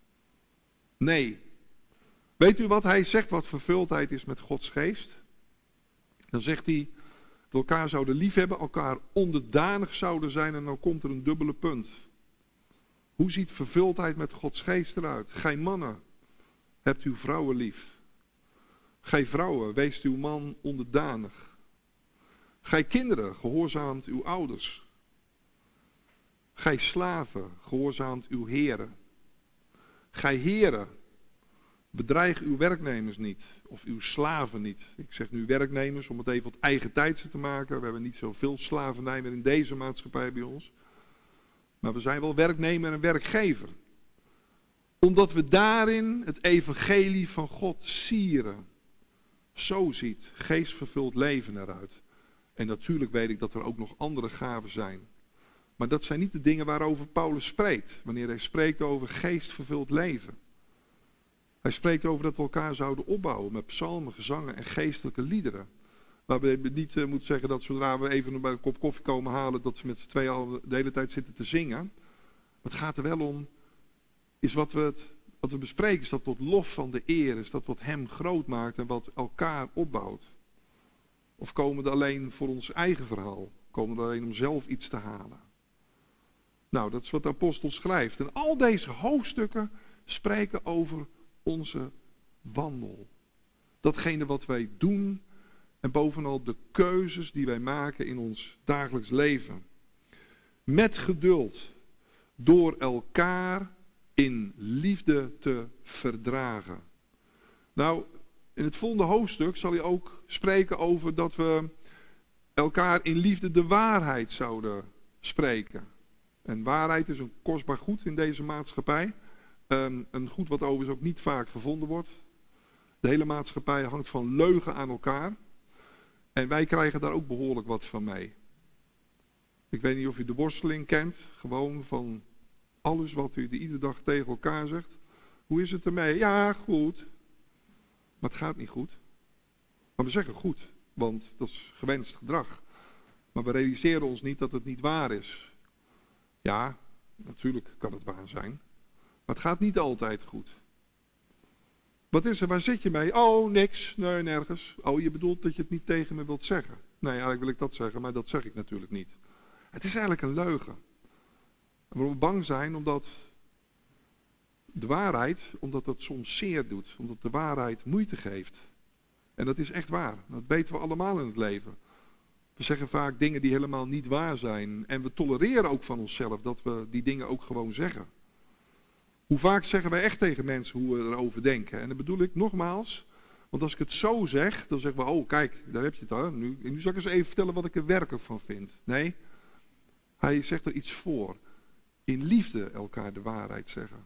Speaker 1: Nee. Weet u wat hij zegt, wat vervuldheid is met Gods geest? Dan zegt hij, dat elkaar zouden liefhebben, elkaar onderdanig zouden zijn en dan komt er een dubbele punt. Hoe ziet vervuldheid met Gods geest eruit? Gij mannen, hebt uw vrouwen lief. Gij vrouwen, weest uw man onderdanig. Gij kinderen, gehoorzaamt uw ouders. Gij slaven, gehoorzaamt uw heren. Gij heren, bedreig uw werknemers niet, of uw slaven niet. Ik zeg nu werknemers om het even wat eigen tijdse te maken. We hebben niet zoveel slavernij meer in deze maatschappij bij ons. Maar we zijn wel werknemer en werkgever. Omdat we daarin het evangelie van God sieren. Zo ziet geestvervuld leven eruit. En natuurlijk weet ik dat er ook nog andere gaven zijn. Maar dat zijn niet de dingen waarover Paulus spreekt. Wanneer hij spreekt over geestvervuld leven. Hij spreekt over dat we elkaar zouden opbouwen met psalmen, gezangen en geestelijke liederen. Waarbij we niet uh, moeten zeggen dat zodra we even bij een kop koffie komen halen, dat ze met z'n tweeën al de hele tijd zitten te zingen. Het gaat er wel om, is wat we, het, wat we bespreken, is dat tot lof van de eer, is dat wat hem groot maakt en wat elkaar opbouwt. Of komen we er alleen voor ons eigen verhaal? Komen we er alleen om zelf iets te halen? Nou, dat is wat de apostel schrijft. En al deze hoofdstukken spreken over onze wandel. Datgene wat wij doen en bovenal de keuzes die wij maken in ons dagelijks leven. Met geduld, door elkaar in liefde te verdragen. Nou, in het volgende hoofdstuk zal hij ook spreken over dat we elkaar in liefde de waarheid zouden spreken. En waarheid is een kostbaar goed in deze maatschappij. Um, een goed wat overigens ook niet vaak gevonden wordt. De hele maatschappij hangt van leugen aan elkaar. En wij krijgen daar ook behoorlijk wat van mee. Ik weet niet of u de worsteling kent. Gewoon van alles wat u iedere dag tegen elkaar zegt. Hoe is het ermee? Ja, goed. Maar het gaat niet goed. Maar we zeggen goed, want dat is gewenst gedrag. Maar we realiseren ons niet dat het niet waar is. Ja, natuurlijk kan het waar zijn. Maar het gaat niet altijd goed. Wat is er? Waar zit je mee? Oh, niks. Nee, nergens. Oh, je bedoelt dat je het niet tegen me wilt zeggen. Nee, eigenlijk wil ik dat zeggen, maar dat zeg ik natuurlijk niet. Het is eigenlijk een leugen. En waarom we bang zijn, omdat de waarheid, omdat dat soms zeer doet. Omdat de waarheid moeite geeft. En dat is echt waar. Dat weten we allemaal in het leven. We zeggen vaak dingen die helemaal niet waar zijn. En we tolereren ook van onszelf dat we die dingen ook gewoon zeggen. Hoe vaak zeggen wij echt tegen mensen hoe we erover denken? En dat bedoel ik nogmaals, want als ik het zo zeg, dan zeggen we, oh kijk, daar heb je het al. Nu, nu zal ik eens even vertellen wat ik er werkelijk van vind. Nee, hij zegt er iets voor. In liefde elkaar de waarheid zeggen.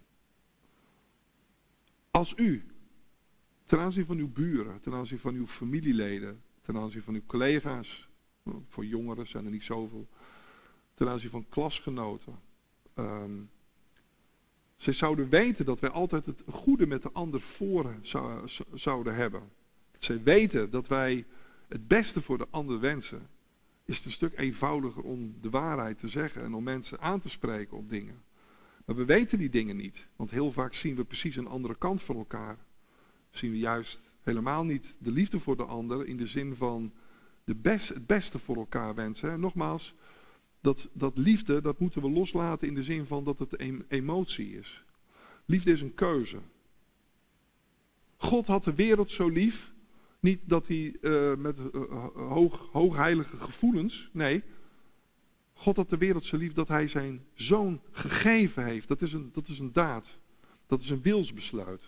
Speaker 1: Als u, ten aanzien van uw buren, ten aanzien van uw familieleden, ten aanzien van uw collega's, voor jongeren zijn er niet zoveel, ten aanzien van klasgenoten, um, ze zouden weten dat wij altijd het goede met de ander voor zou, zouden hebben. Dat ze weten dat wij het beste voor de ander wensen. Is het een stuk eenvoudiger om de waarheid te zeggen en om mensen aan te spreken op dingen. Maar we weten die dingen niet. Want heel vaak zien we precies een andere kant van elkaar. Zien we juist helemaal niet de liefde voor de ander in de zin van de best, het beste voor elkaar wensen. En nogmaals, dat, dat liefde, dat moeten we loslaten in de zin van dat het een emotie is. Liefde is een keuze. God had de wereld zo lief, niet dat hij uh, met uh, hoog, hoogheilige gevoelens, nee. God had de wereld zo lief dat hij zijn zoon gegeven heeft. Dat is een, dat is een daad. Dat is een wilsbesluit.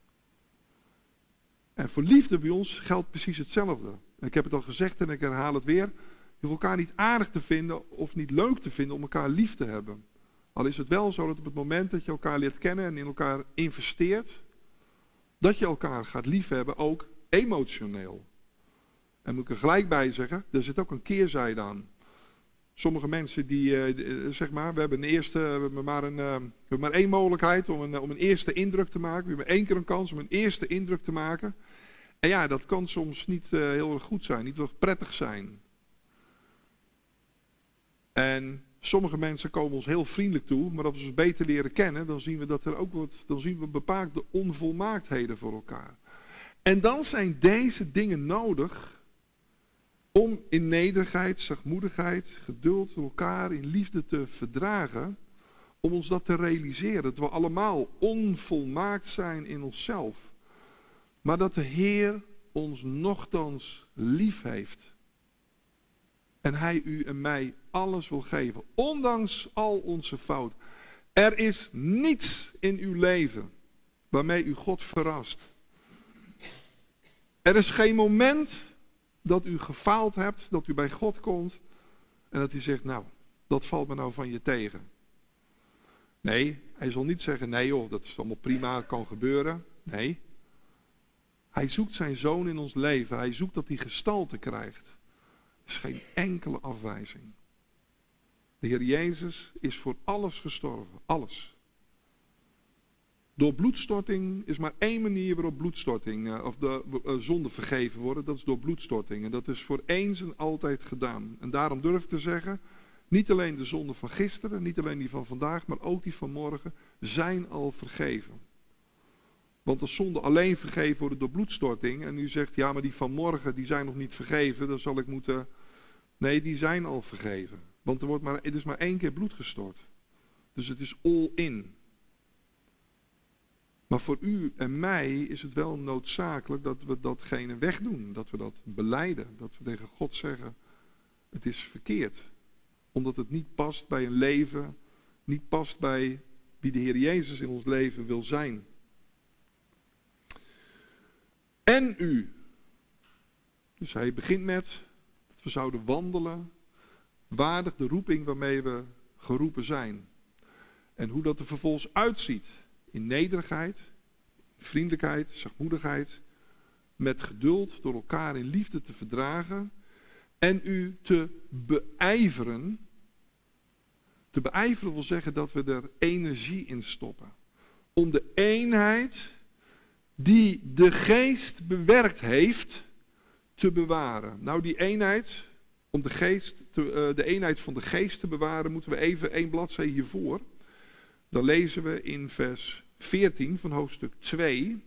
Speaker 1: En voor liefde bij ons geldt precies hetzelfde. Ik heb het al gezegd en ik herhaal het weer. Je hoeft elkaar niet aardig te vinden of niet leuk te vinden om elkaar lief te hebben. Al is het wel zo dat op het moment dat je elkaar leert kennen en in elkaar investeert, dat je elkaar gaat liefhebben, ook emotioneel. En moet ik er gelijk bij zeggen, er zit ook een keerzijde aan. Sommige mensen die, uh, zeg maar, we hebben, een eerste, we hebben, maar, een, uh, we hebben maar één mogelijkheid om een, om een eerste indruk te maken. We hebben één keer een kans om een eerste indruk te maken. En ja, dat kan soms niet uh, heel erg goed zijn, niet heel erg prettig zijn. En sommige mensen komen ons heel vriendelijk toe, maar als we ze beter leren kennen, dan zien we dat er ook wat, dan zien we bepaalde onvolmaaktheden voor elkaar. En dan zijn deze dingen nodig om in nederigheid, zachtmoedigheid, geduld elkaar in liefde te verdragen, om ons dat te realiseren. Dat we allemaal onvolmaakt zijn in onszelf. Maar dat de Heer ons nochtans lief heeft. En Hij u en mij alles wil geven, ondanks al onze fouten. Er is niets in uw leven waarmee u God verrast. Er is geen moment dat u gefaald hebt, dat u bij God komt en dat hij zegt, nou, dat valt me nou van je tegen. Nee, hij zal niet zeggen, nee joh, dat is allemaal prima, dat kan gebeuren. Nee, hij zoekt zijn zoon in ons leven, hij zoekt dat hij gestalte krijgt. Er is geen enkele afwijzing. De Heer Jezus is voor alles gestorven, alles. Door bloedstorting is maar één manier waarop bloedstorting, uh, of de uh, zonden vergeven worden, dat is door bloedstorting. En dat is voor eens en altijd gedaan. En daarom durf ik te zeggen, niet alleen de zonden van gisteren, niet alleen die van vandaag, maar ook die van morgen, zijn al vergeven. Want als zonden alleen vergeven worden door bloedstorting, en u zegt, ja maar die van morgen, die zijn nog niet vergeven, dan zal ik moeten... Nee, die zijn al vergeven. Want er wordt maar, het is maar één keer bloed gestort. Dus het is all in. Maar voor u en mij is het wel noodzakelijk dat we datgene wegdoen. Dat we dat belijden. Dat we tegen God zeggen, het is verkeerd. Omdat het niet past bij een leven, niet past bij wie de Heer Jezus in ons leven wil zijn. En u. Dus hij begint met dat we zouden wandelen waardig de roeping waarmee we geroepen zijn. En hoe dat er vervolgens uitziet. In nederigheid, vriendelijkheid, zachtmoedigheid, met geduld door elkaar in liefde te verdragen en u te beijveren. Te beijveren wil zeggen dat we er energie in stoppen. Om de eenheid die de geest bewerkt heeft te bewaren. Nou, die eenheid, om de, geest te, uh, de eenheid van de geest te bewaren, moeten we even één bladzij hiervoor. Dan lezen we in vers veertien van hoofdstuk twee.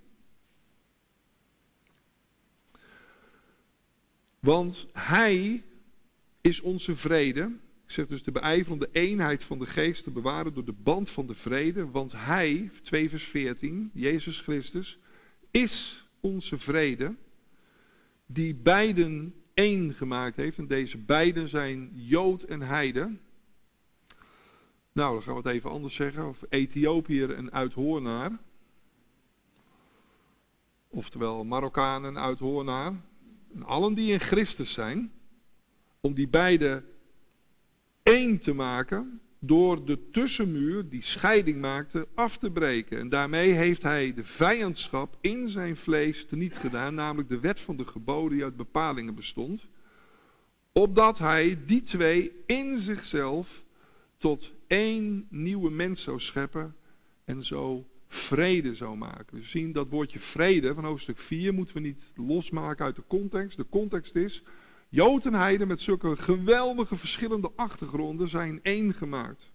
Speaker 1: Want hij is onze vrede. Ik zeg dus de beijver om de eenheid van de geest te bewaren door de band van de vrede. Want hij, twee vers veertien, Jezus Christus, is onze vrede. Die beiden één gemaakt heeft. En deze beiden zijn Jood en Heide. Nou, dan gaan we het even anders zeggen. Of Ethiopiër en Uithoornaar. Oftewel Marokkaan en Uithoornaar. En allen die in Christus zijn. Om die beiden één te maken. Door de tussenmuur die scheiding maakte af te breken. En daarmee heeft hij de vijandschap in zijn vlees teniet gedaan. Namelijk de wet van de geboden die uit bepalingen bestond. Opdat hij die twee in zichzelf tot één nieuwe mens zou scheppen en zo vrede zou maken. We zien dat woordje vrede van hoofdstuk vier moeten we niet losmaken uit de context. De context is, Jood en Heiden met zulke geweldige verschillende achtergronden zijn één gemaakt.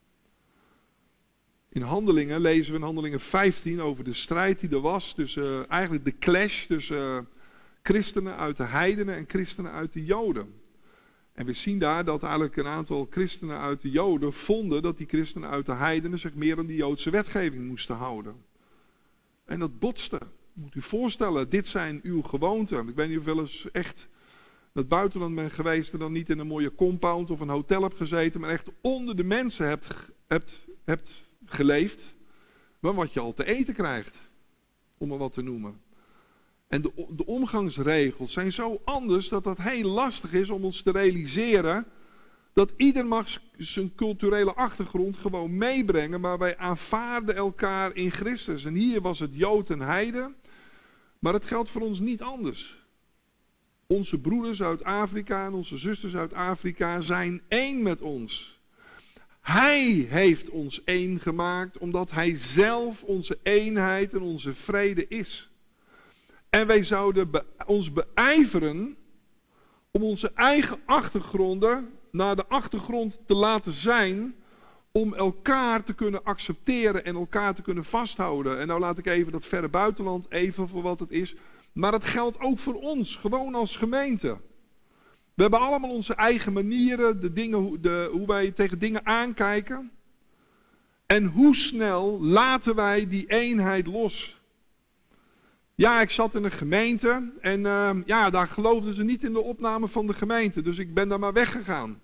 Speaker 1: In Handelingen lezen we in Handelingen vijftien over de strijd die er was tussen, uh, eigenlijk de clash tussen uh, christenen uit de heidenen en christenen uit de Joden. En we zien daar dat eigenlijk een aantal christenen uit de Joden vonden dat die christenen uit de heidenen zich meer aan die Joodse wetgeving moesten houden. En dat botste. Moet u voorstellen, dit zijn uw gewoonten. Ik weet niet of wel eens echt naar het buitenland ben geweest en dan niet in een mooie compound of een hotel hebt gezeten, maar echt onder de mensen hebt, hebt, hebt geleefd, maar wat je al te eten krijgt, om maar wat te noemen. En de, de omgangsregels zijn zo anders dat het heel lastig is om ons te realiseren dat ieder mag zijn culturele achtergrond gewoon meebrengen, maar wij aanvaarden elkaar in Christus. En hier was het Jood en Heide, maar het geldt voor ons niet anders. Onze broeders uit Afrika en onze zusters uit Afrika zijn één met ons. Hij heeft ons één gemaakt, omdat hij zelf onze eenheid en onze vrede is. En wij zouden be- ons beijveren om onze eigen achtergronden naar de achtergrond te laten zijn, om elkaar te kunnen accepteren en elkaar te kunnen vasthouden. En nou laat ik even dat verre buitenland even voor wat het is. Maar dat geldt ook voor ons, gewoon als gemeente. We hebben allemaal onze eigen manieren, de dingen, de, hoe wij tegen dingen aankijken. En hoe snel laten wij die eenheid los? Ja, ik zat in een gemeente en uh, ja, daar geloofden ze niet in de opname van de gemeente. Dus ik ben daar maar weggegaan.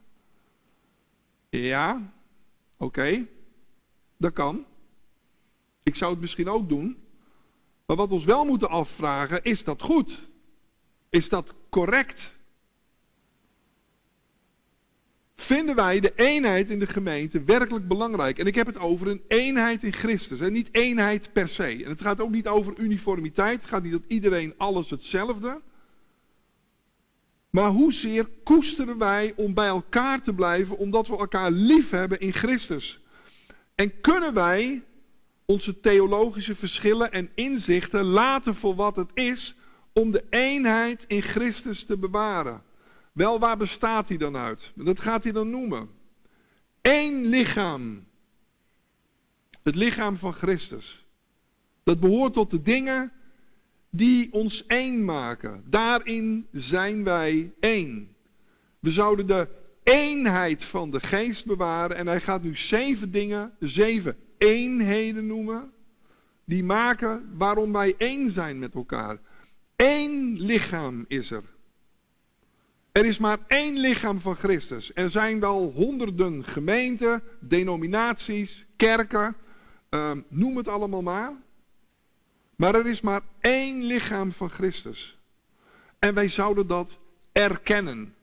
Speaker 1: Ja, oké, okay, dat kan. Ik zou het misschien ook doen. Maar wat we ons wel moeten afvragen, is dat goed? Is dat correct? Vinden wij de eenheid in de gemeente werkelijk belangrijk? En ik heb het over een eenheid in Christus. En niet eenheid per se. En het gaat ook niet over uniformiteit. Het gaat niet dat iedereen alles hetzelfde. Maar hoezeer koesteren wij om bij elkaar te blijven, omdat we elkaar lief hebben in Christus? En kunnen wij onze theologische verschillen en inzichten laten voor wat het is om de eenheid in Christus te bewaren? Wel, waar bestaat die dan uit? Dat gaat hij dan noemen. Eén lichaam. Het lichaam van Christus. Dat behoort tot de dingen die ons één maken. Daarin zijn wij één. We zouden de eenheid van de geest bewaren. En hij gaat nu zeven dingen, zeven eenheden noemen. Die maken waarom wij één zijn met elkaar. Eén lichaam is er. Er is maar één lichaam van Christus. Er zijn wel honderden gemeenten, denominaties, kerken, uh, noem het allemaal maar. Maar er is maar één lichaam van Christus. En wij zouden dat erkennen.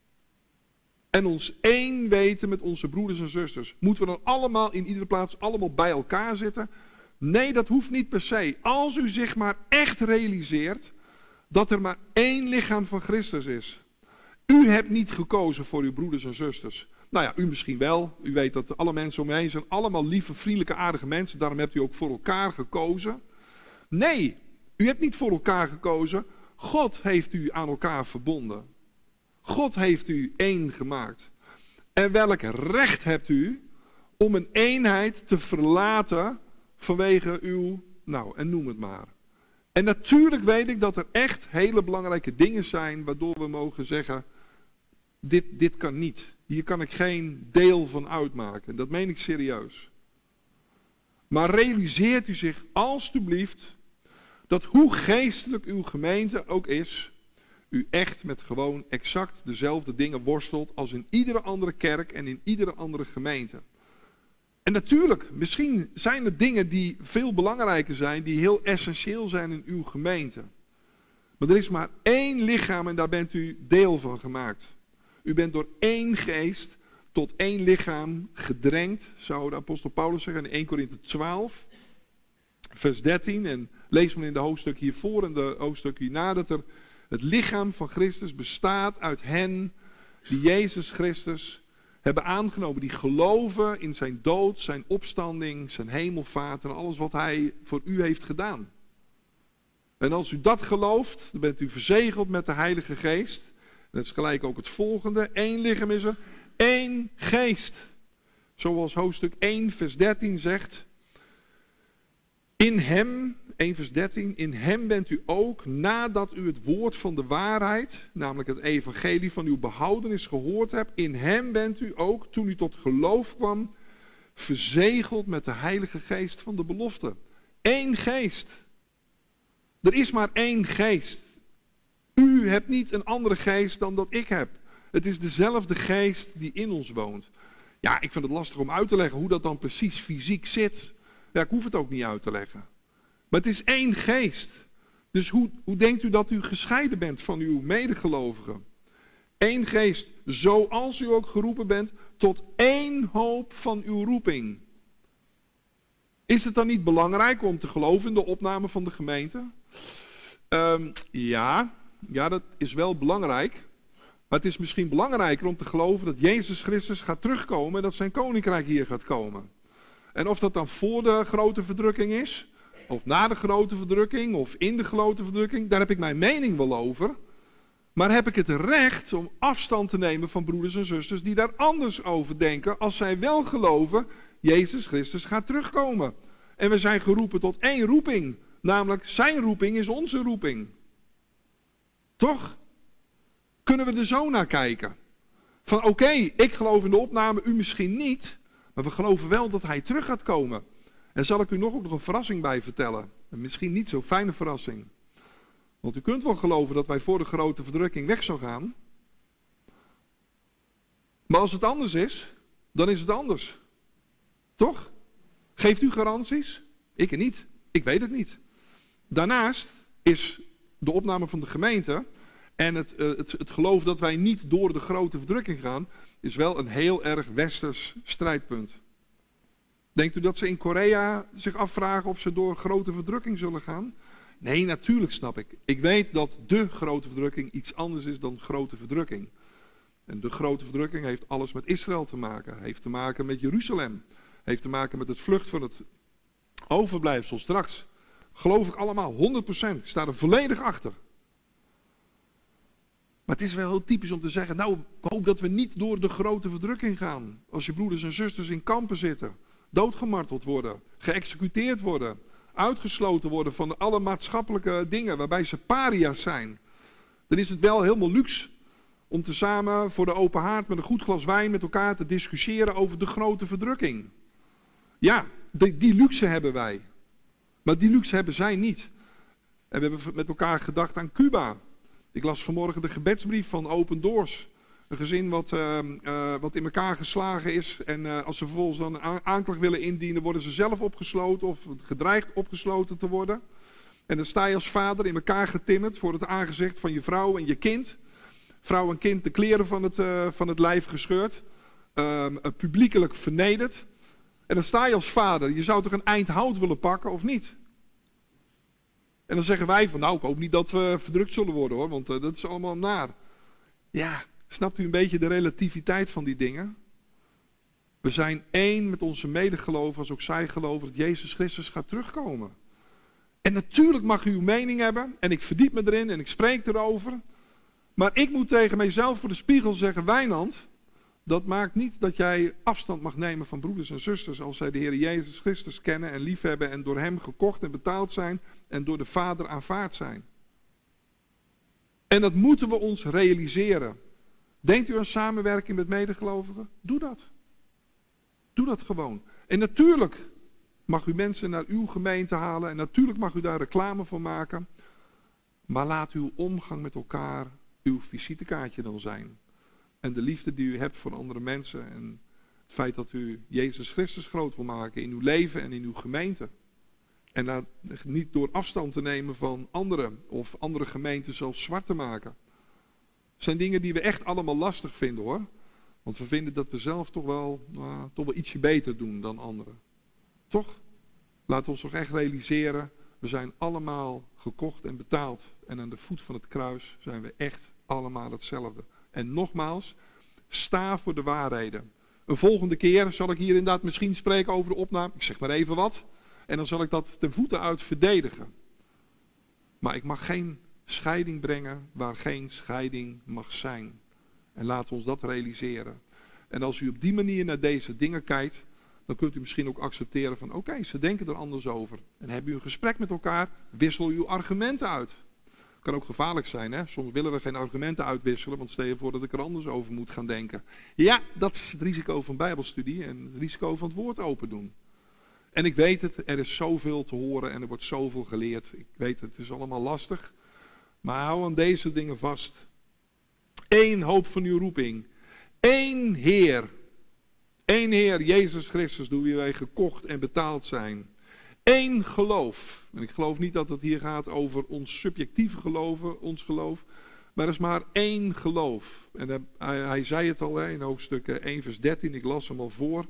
Speaker 1: En ons één weten met onze broeders en zusters. Moeten we dan allemaal in iedere plaats allemaal bij elkaar zitten? Nee, dat hoeft niet per se. Als u zich maar echt realiseert dat er maar één lichaam van Christus is. U hebt niet gekozen voor uw broeders en zusters. Nou ja, u misschien wel. U weet dat alle mensen om u heen zijn allemaal lieve, vriendelijke, aardige mensen. Daarom hebt u ook voor elkaar gekozen. Nee, u hebt niet voor elkaar gekozen. God heeft u aan elkaar verbonden. God heeft u één gemaakt. En welk recht hebt u om een eenheid te verlaten vanwege uw, nou en noem het maar. En natuurlijk weet ik dat er echt hele belangrijke dingen zijn waardoor we mogen zeggen, dit, dit kan niet. Hier kan ik geen deel van uitmaken. Dat meen ik serieus. Maar realiseert u zich alstublieft dat hoe geestelijk uw gemeente ook is, u echt met gewoon exact dezelfde dingen worstelt als in iedere andere kerk en in iedere andere gemeente. En natuurlijk, misschien zijn er dingen die veel belangrijker zijn, die heel essentieel zijn in uw gemeente. Maar er is maar één lichaam en daar bent u deel van gemaakt. U bent door één geest tot één lichaam gedrenkt, zou de apostel Paulus zeggen in Eerste Korinthe twaalf, vers dertien. En lees maar in de hoofdstuk hiervoor en de hoofdstuk hierna dat er het lichaam van Christus bestaat uit hen die Jezus Christus hebben aangenomen, die geloven in zijn dood, zijn opstanding, zijn hemelvaart en alles wat hij voor u heeft gedaan. En als u dat gelooft, dan bent u verzegeld met de Heilige Geest. Dat is gelijk ook het volgende. Eén lichaam is er, één geest. Zoals hoofdstuk één vers dertien zegt. In hem, één vers dertien, in hem bent u ook, nadat u het woord van de waarheid, namelijk het evangelie van uw behoudenis gehoord hebt, in hem bent u ook, toen u tot geloof kwam, verzegeld met de Heilige Geest van de belofte. Eén geest. Er is maar één geest. U hebt niet een andere geest dan dat ik heb. Het is dezelfde geest die in ons woont. Ja, ik vind het lastig om uit te leggen hoe dat dan precies fysiek zit. Ja, ik hoef het ook niet uit te leggen. Maar het is één geest. Dus hoe, hoe denkt u dat u gescheiden bent van uw medegelovigen? Eén geest, zoals u ook geroepen bent, tot één hoop van uw roeping. Is het dan niet belangrijk om te geloven in de opname van de gemeente? Um, ja, ja, dat is wel belangrijk. Maar het is misschien belangrijker om te geloven dat Jezus Christus gaat terugkomen en dat zijn koninkrijk hier gaat komen. En of dat dan voor de grote verdrukking is, of na de grote verdrukking, of in de grote verdrukking, daar heb ik mijn mening wel over. Maar heb ik het recht om afstand te nemen van broeders en zusters die daar anders over denken, als zij wel geloven, Jezus Christus gaat terugkomen. En we zijn geroepen tot één roeping, namelijk zijn roeping is onze roeping. Toch? Kunnen we er zo naar kijken? Van oké, okay, ik geloof in de opname, u misschien niet, maar we geloven wel dat hij terug gaat komen. En zal ik u nog ook nog een verrassing bij vertellen. Een misschien niet zo fijne verrassing. Want u kunt wel geloven dat wij voor de grote verdrukking weg zou gaan. Maar als het anders is, dan is het anders. Toch? Geeft u garanties? Ik niet. Ik weet het niet. Daarnaast is de opname van de gemeente en het, uh, het, het geloof dat wij niet door de grote verdrukking gaan, is wel een heel erg westers strijdpunt. Denkt u dat ze in Korea zich afvragen of ze door grote verdrukking zullen gaan? Nee, natuurlijk snap ik. Ik weet dat de grote verdrukking iets anders is dan grote verdrukking. En de grote verdrukking heeft alles met Israël te maken. Heeft te maken met Jeruzalem. Heeft te maken met het vlucht van het overblijfsel straks. Geloof ik allemaal, honderd procent. Ik sta er volledig achter. Maar het is wel heel typisch om te zeggen, nou, ik hoop dat we niet door de grote verdrukking gaan. Als je broeders en zusters in kampen zitten, doodgemarteld worden, geëxecuteerd worden, uitgesloten worden van alle maatschappelijke dingen waarbij ze paria's zijn. Dan is het wel helemaal luxe om tezamen voor de open haard met een goed glas wijn met elkaar te discussiëren over de grote verdrukking. Ja, die, die luxe hebben wij. Maar die luxe hebben zij niet. En we hebben met elkaar gedacht aan Cuba. Ik las vanmorgen de gebedsbrief van Open Doors. Een gezin wat, uh, uh, wat in elkaar geslagen is. En uh, als ze vervolgens dan een aanklacht willen indienen, worden ze zelf opgesloten of gedreigd opgesloten te worden. En dan sta je als vader in elkaar getimmerd voor het aangezicht van je vrouw en je kind. Vrouw en kind de kleren van het, uh, van het lijf gescheurd. Uh, publiekelijk vernederd. En dan sta je als vader. Je zou toch een eind hout willen pakken of niet? En dan zeggen wij van nou, ik hoop niet dat we verdrukt zullen worden hoor. Want uh, dat is allemaal naar. Ja, snapt u een beetje de relativiteit van die dingen? We zijn één met onze medegelovigen als ook zij geloven dat Jezus Christus gaat terugkomen. En natuurlijk mag u uw mening hebben. En ik verdiep me erin en ik spreek erover. Maar ik moet tegen mijzelf voor de spiegel zeggen, Wijnand, dat maakt niet dat jij afstand mag nemen van broeders en zusters als zij de Heer Jezus Christus kennen en liefhebben en door hem gekocht en betaald zijn en door de Vader aanvaard zijn. En dat moeten we ons realiseren. Denkt u aan samenwerking met medegelovigen? Doe dat. Doe dat gewoon. En natuurlijk mag u mensen naar uw gemeente halen en natuurlijk mag u daar reclame voor maken. Maar laat uw omgang met elkaar uw visitekaartje dan zijn. En de liefde die u hebt voor andere mensen. En het feit dat u Jezus Christus groot wil maken in uw leven en in uw gemeente. En laat, niet door afstand te nemen van anderen of andere gemeenten zelfs zwart te maken. Het zijn dingen die we echt allemaal lastig vinden hoor. Want we vinden dat we zelf toch wel, nou, toch wel ietsje beter doen dan anderen. Toch? Laten we ons toch echt realiseren. We zijn allemaal gekocht en betaald. En aan de voet van het kruis zijn we echt allemaal hetzelfde. En nogmaals, sta voor de waarheden. Een volgende keer zal ik hier inderdaad misschien spreken over de opname. Ik zeg maar even wat. En dan zal ik dat ten voeten uit verdedigen. Maar ik mag geen scheiding brengen waar geen scheiding mag zijn. En laten we ons dat realiseren. En als u op die manier naar deze dingen kijkt, dan kunt u misschien ook accepteren van oké, okay, ze denken er anders over. En heb u een gesprek met elkaar, wissel uw argumenten uit. Kan ook gevaarlijk zijn, hè? Soms willen we geen argumenten uitwisselen, want stel je voor dat ik er anders over moet gaan denken. Ja, dat is het risico van bijbelstudie en het risico van het woord open doen. En ik weet het, er is zoveel te horen en er wordt zoveel geleerd. Ik weet het, het is allemaal lastig. Maar hou aan deze dingen vast. Eén hoop van uw roeping. Eén Heer. Eén Heer, Jezus Christus, door wie wij gekocht en betaald zijn. Eén geloof. En ik geloof niet dat het hier gaat over ons subjectieve geloven, ons geloof. Maar er is maar één geloof. En hij, hij zei het al hè, in hoofdstuk één vers dertien, ik las hem al voor.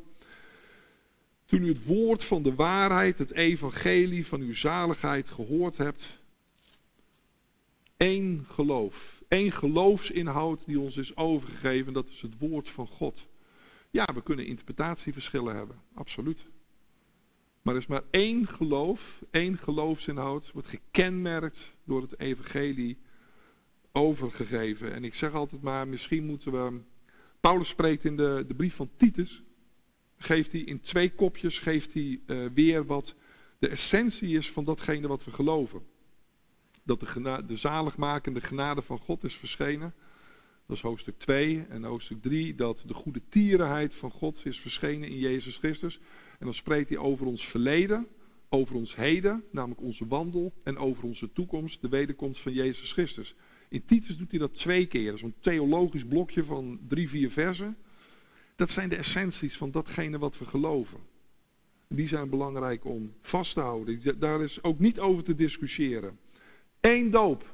Speaker 1: Toen u het woord van de waarheid, het evangelie van uw zaligheid gehoord hebt. één geloof. Één geloofsinhoud die ons is overgegeven, dat is het woord van God. Ja, we kunnen interpretatieverschillen hebben, absoluut. Maar er is maar één geloof, één geloofsinhoud, wordt gekenmerkt door het evangelie overgegeven. En ik zeg altijd maar, misschien moeten we... Paulus spreekt in de, de brief van Titus, geeft hij in twee kopjes, geeft hij uh, weer wat de essentie is van datgene wat we geloven. Dat de, gena- de zaligmakende genade van God is verschenen. Dat is hoofdstuk twee. En hoofdstuk drie, dat de goede tierenheid van God is verschenen in Jezus Christus. En dan spreekt hij over ons verleden, over ons heden, namelijk onze wandel, en over onze toekomst, de wederkomst van Jezus Christus. In Titus doet hij dat twee keer, zo'n theologisch blokje van drie, vier versen. Dat zijn de essenties van datgene wat we geloven. Die zijn belangrijk om vast te houden. Daar is ook niet over te discussiëren. Eén doop.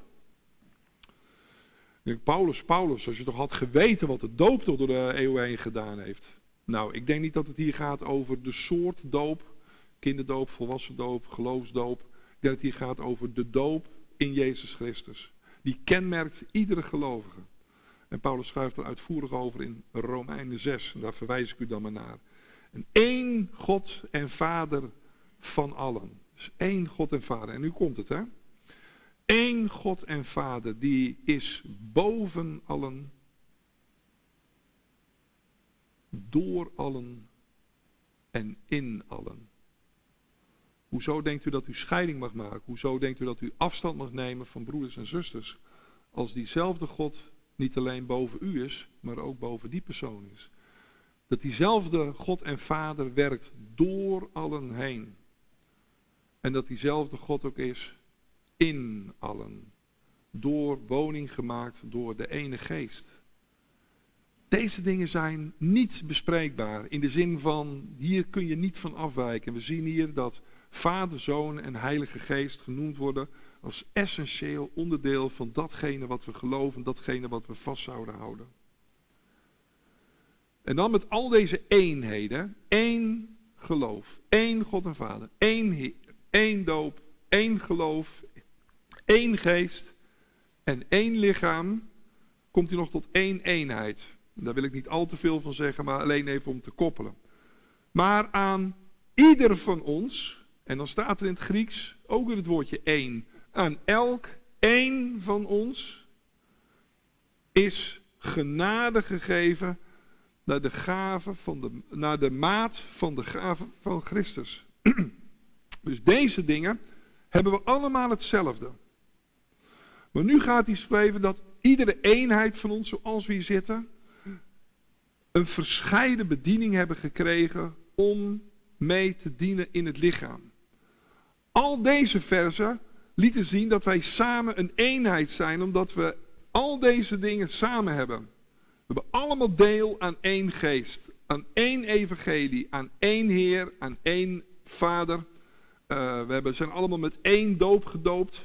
Speaker 1: Paulus, Paulus, als je toch had geweten wat de doop toch door de eeuwen heen gedaan heeft. Nou, ik denk niet dat het hier gaat over de soort doop. Kinderdoop, volwassen doop, geloofsdoop. Ik denk dat het hier gaat over de doop in Jezus Christus. Die kenmerkt iedere gelovige. En Paulus schrijft er uitvoerig over in Romeinen zes. En daar verwijs ik u dan maar naar. En één God en Vader van allen. Dus één God en Vader. En nu komt het, hè. Eén God en Vader, die is boven allen, door allen en in allen. Hoezo denkt u dat u scheiding mag maken? Hoezo denkt u dat u afstand mag nemen van broeders en zusters? Als diezelfde God niet alleen boven u is, maar ook boven die persoon is. Dat diezelfde God en Vader werkt door allen heen. En dat diezelfde God ook is in allen. Door woning gemaakt door de ene geest. Deze dingen zijn niet bespreekbaar. In de zin van, hier kun je niet van afwijken. We zien hier dat Vader, Zoon en Heilige Geest genoemd worden als essentieel onderdeel van datgene wat we geloven, datgene wat we vast zouden houden. En dan met al deze eenheden, één geloof, één God en Vader, één Heer, één doop, één geloof, één geest en één lichaam, komt hij nog tot één eenheid. Daar wil ik niet al te veel van zeggen, maar alleen even om te koppelen. Maar aan ieder van ons, en dan staat er in het Grieks ook weer het woordje één, aan elk één van ons is genade gegeven naar de gave van de, naar de maat van de gave van Christus. Dus deze dingen hebben we allemaal hetzelfde. Maar nu gaat hij spreken dat iedere eenheid van ons, zoals we hier zitten, een verscheiden bediening hebben gekregen om mee te dienen in het lichaam. Al deze versen lieten zien dat wij samen een eenheid zijn, omdat we al deze dingen samen hebben. We hebben allemaal deel aan één geest, aan één evangelie, aan één Heer, aan één Vader. Uh, we hebben, zijn allemaal met één doop gedoopt.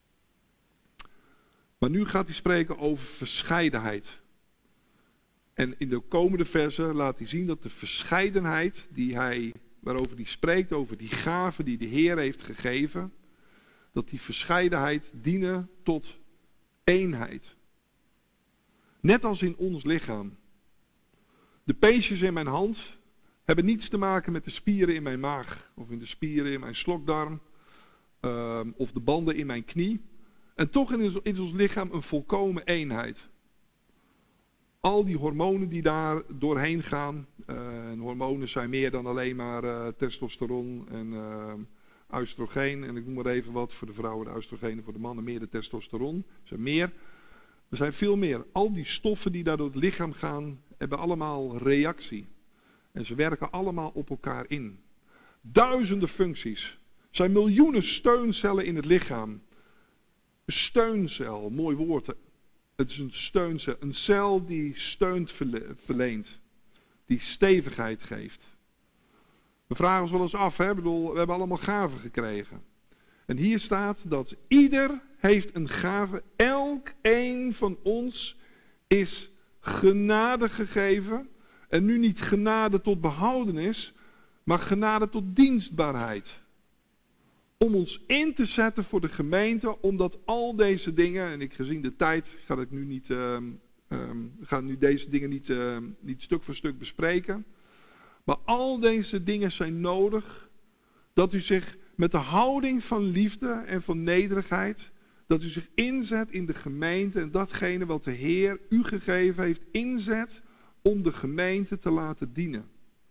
Speaker 1: Maar nu gaat hij spreken over verscheidenheid. En in de komende versen laat hij zien dat de verscheidenheid die hij, waarover hij spreekt, over die gaven die de Heer heeft gegeven, dat die verscheidenheid dienen tot eenheid. Net als in ons lichaam. De peesjes in mijn hand hebben niets te maken met de spieren in mijn maag, of in de spieren in mijn slokdarm, uh, of de banden in mijn knie. En toch is ons lichaam een volkomen eenheid. Al die hormonen die daar doorheen gaan, uh, en hormonen zijn meer dan alleen maar uh, testosteron en uh, oestrogeen, en ik noem maar even wat, voor de vrouwen de oestrogeen en voor de mannen meer de testosteron. Er zijn meer. Er zijn veel meer. Al die stoffen die daar door het lichaam gaan, hebben allemaal reactie. En ze werken allemaal op elkaar in. Duizenden functies. Er zijn miljoenen steuncellen in het lichaam. Een steuncel, mooi woord. Het is een steuncel. Een cel die steun verleent. Die stevigheid geeft. We vragen ons wel eens af, hè? Ik bedoel, we hebben allemaal gaven gekregen. En hier staat dat ieder heeft een gave. Elk een van ons is genade gegeven. En nu niet genade tot behoudenis, maar genade tot dienstbaarheid. om ons in te zetten voor de gemeente, omdat al deze dingen, en ik gezien de tijd ga ik nu niet, uh, um, ga nu deze dingen niet, uh, niet stuk voor stuk bespreken. Maar al deze dingen zijn nodig, dat u zich met de houding van liefde en van nederigheid, dat u zich inzet in de gemeente en datgene wat de Heer u gegeven heeft, inzet om de gemeente te laten dienen.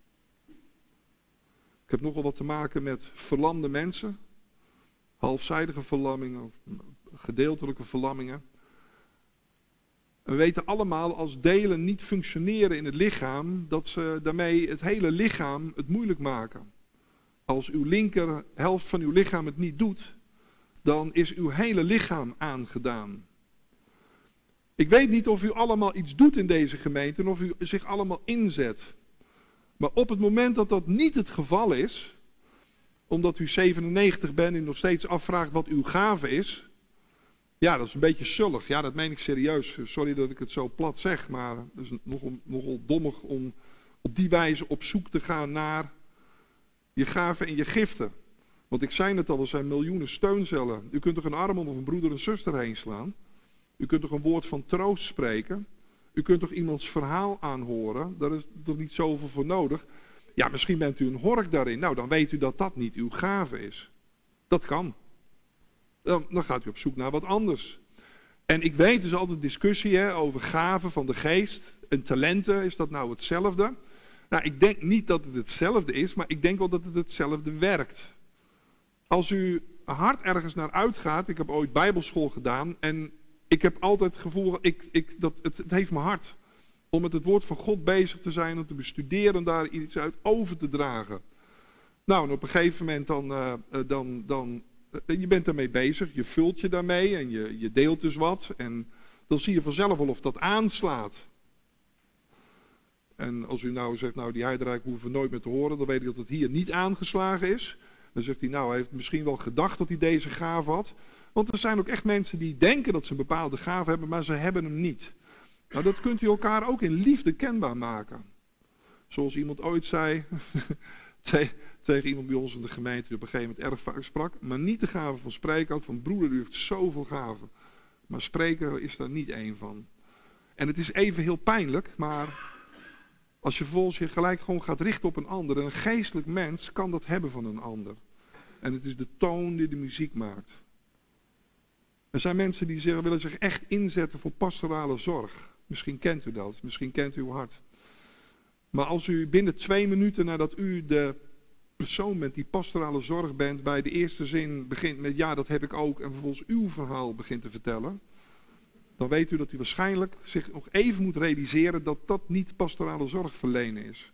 Speaker 1: Ik heb nogal wat te maken met verlamde mensen, halfzijdige verlammingen, of gedeeltelijke verlammingen. We weten allemaal, als delen niet functioneren in het lichaam, dat ze daarmee het hele lichaam het moeilijk maken. Als uw linker helft van uw lichaam het niet doet, dan is uw hele lichaam aangedaan. Ik weet niet of u allemaal iets doet in deze gemeente en of u zich allemaal inzet. Maar op het moment dat dat niet het geval is, omdat u zevenennegentig bent en u nog steeds afvraagt wat uw gave is, ja, dat is een beetje sullig. Ja, dat meen ik serieus. Sorry dat ik het zo plat zeg, maar het is nogal, nogal dommig om op die wijze op zoek te gaan naar je gaven en je giften. Want ik zei het al, er zijn miljoenen steuncellen. U kunt toch een arm om of een broeder en zuster heen slaan? U kunt toch een woord van troost spreken? U kunt toch iemands verhaal aanhoren? Daar is toch niet zoveel voor nodig? Ja, misschien bent u een hork daarin. Nou, dan weet u dat dat niet uw gave is. Dat kan. Dan, dan gaat u op zoek naar wat anders. En ik weet, er is altijd discussie hè, over gaven van de geest. En talenten, is dat nou hetzelfde? Nou, ik denk niet dat het hetzelfde is, maar ik denk wel dat het hetzelfde werkt. Als u hard ergens naar uitgaat, ik heb ooit bijbelschool gedaan en ik heb altijd het gevoel, ik, ik, dat, het, het heeft mijn hart. Om met het woord van God bezig te zijn, om te bestuderen, daar iets uit over te dragen. Nou, en op een gegeven moment dan, uh, dan, dan uh, je bent daarmee bezig, je vult je daarmee en je, je deelt dus wat. En dan zie je vanzelf wel of dat aanslaat. En als u nou zegt, nou die heidenrijk hoeven we nooit meer te horen, dan weet ik dat het hier niet aangeslagen is. Dan zegt hij, nou hij heeft misschien wel gedacht dat hij deze gave had. Want er zijn ook echt mensen die denken dat ze een bepaalde gave hebben, maar ze hebben hem niet. Nou, dat kunt u elkaar ook in liefde kenbaar maken. Zoals iemand ooit zei, tegen iemand bij ons in de gemeente, die op een gegeven moment erg vaak sprak, maar niet de gave van spreken had, van broeder, u heeft zoveel gaven. Maar spreken is daar niet één van. En het is even heel pijnlijk, maar als je vervolgens je gelijk gewoon gaat richten op een ander, en een geestelijk mens kan dat hebben van een ander. En het is de toon die de muziek maakt. Er zijn mensen die zeggen, willen zich echt inzetten voor pastorale zorg. Misschien kent u dat, misschien kent u uw hart. Maar als u binnen twee minuten nadat u de persoon bent die pastorale zorg bent, bij de eerste zin begint met ja, dat heb ik ook, en vervolgens uw verhaal begint te vertellen, dan weet u dat u waarschijnlijk zich nog even moet realiseren dat dat niet pastorale zorg verlenen is.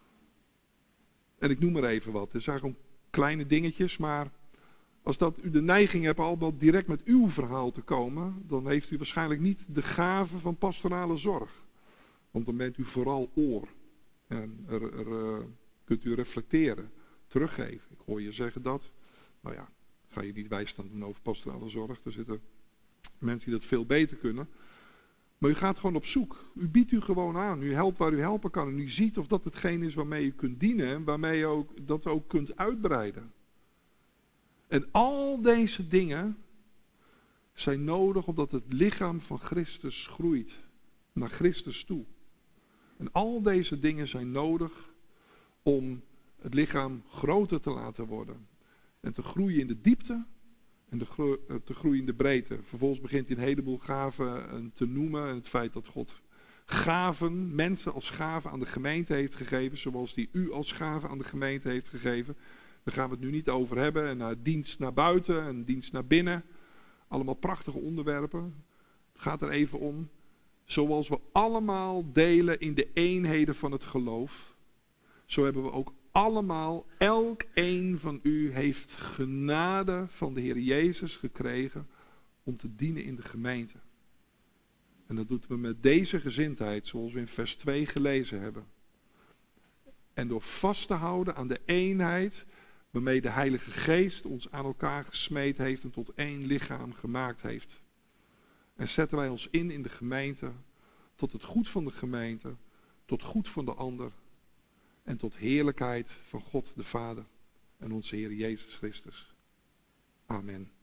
Speaker 1: En ik noem maar even wat, er zijn gewoon kleine dingetjes, maar als dat u de neiging hebt al direct met uw verhaal te komen, dan heeft u waarschijnlijk niet de gave van pastorale zorg. Want dan bent u vooral oor. En er, er uh, kunt u reflecteren, teruggeven. Ik hoor je zeggen dat. Nou ja, ga je niet wijsstand doen over pastorale zorg. Er zitten mensen die dat veel beter kunnen. Maar u gaat gewoon op zoek. U biedt u gewoon aan. U helpt waar u helpen kan. En u ziet of dat hetgeen is waarmee u kunt dienen. En waarmee u ook, dat ook kunt uitbreiden. En al deze dingen zijn nodig omdat het lichaam van Christus groeit. Naar Christus toe. En al deze dingen zijn nodig om het lichaam groter te laten worden. En te groeien in de diepte en te groeien in de breedte. Vervolgens begint hij een heleboel gaven te noemen. En het feit dat God gaven, mensen als gaven aan de gemeente heeft gegeven. Zoals die u als gaven aan de gemeente heeft gegeven. Daar gaan we het nu niet over hebben. En naar dienst naar buiten en dienst naar binnen. Allemaal prachtige onderwerpen. Het gaat er even om. Zoals we allemaal delen in de eenheden van het geloof. Zo hebben we ook allemaal, elk een van u heeft genade van de Heer Jezus gekregen om te dienen in de gemeente. En dat doen we met deze gezindheid, zoals we in vers twee gelezen hebben. En door vast te houden aan de eenheid waarmee de Heilige Geest ons aan elkaar gesmeed heeft en tot één lichaam gemaakt heeft. En zetten wij ons in in de gemeente, tot het goed van de gemeente, tot goed van de ander en tot heerlijkheid van God de Vader en onze Heer Jezus Christus. Amen.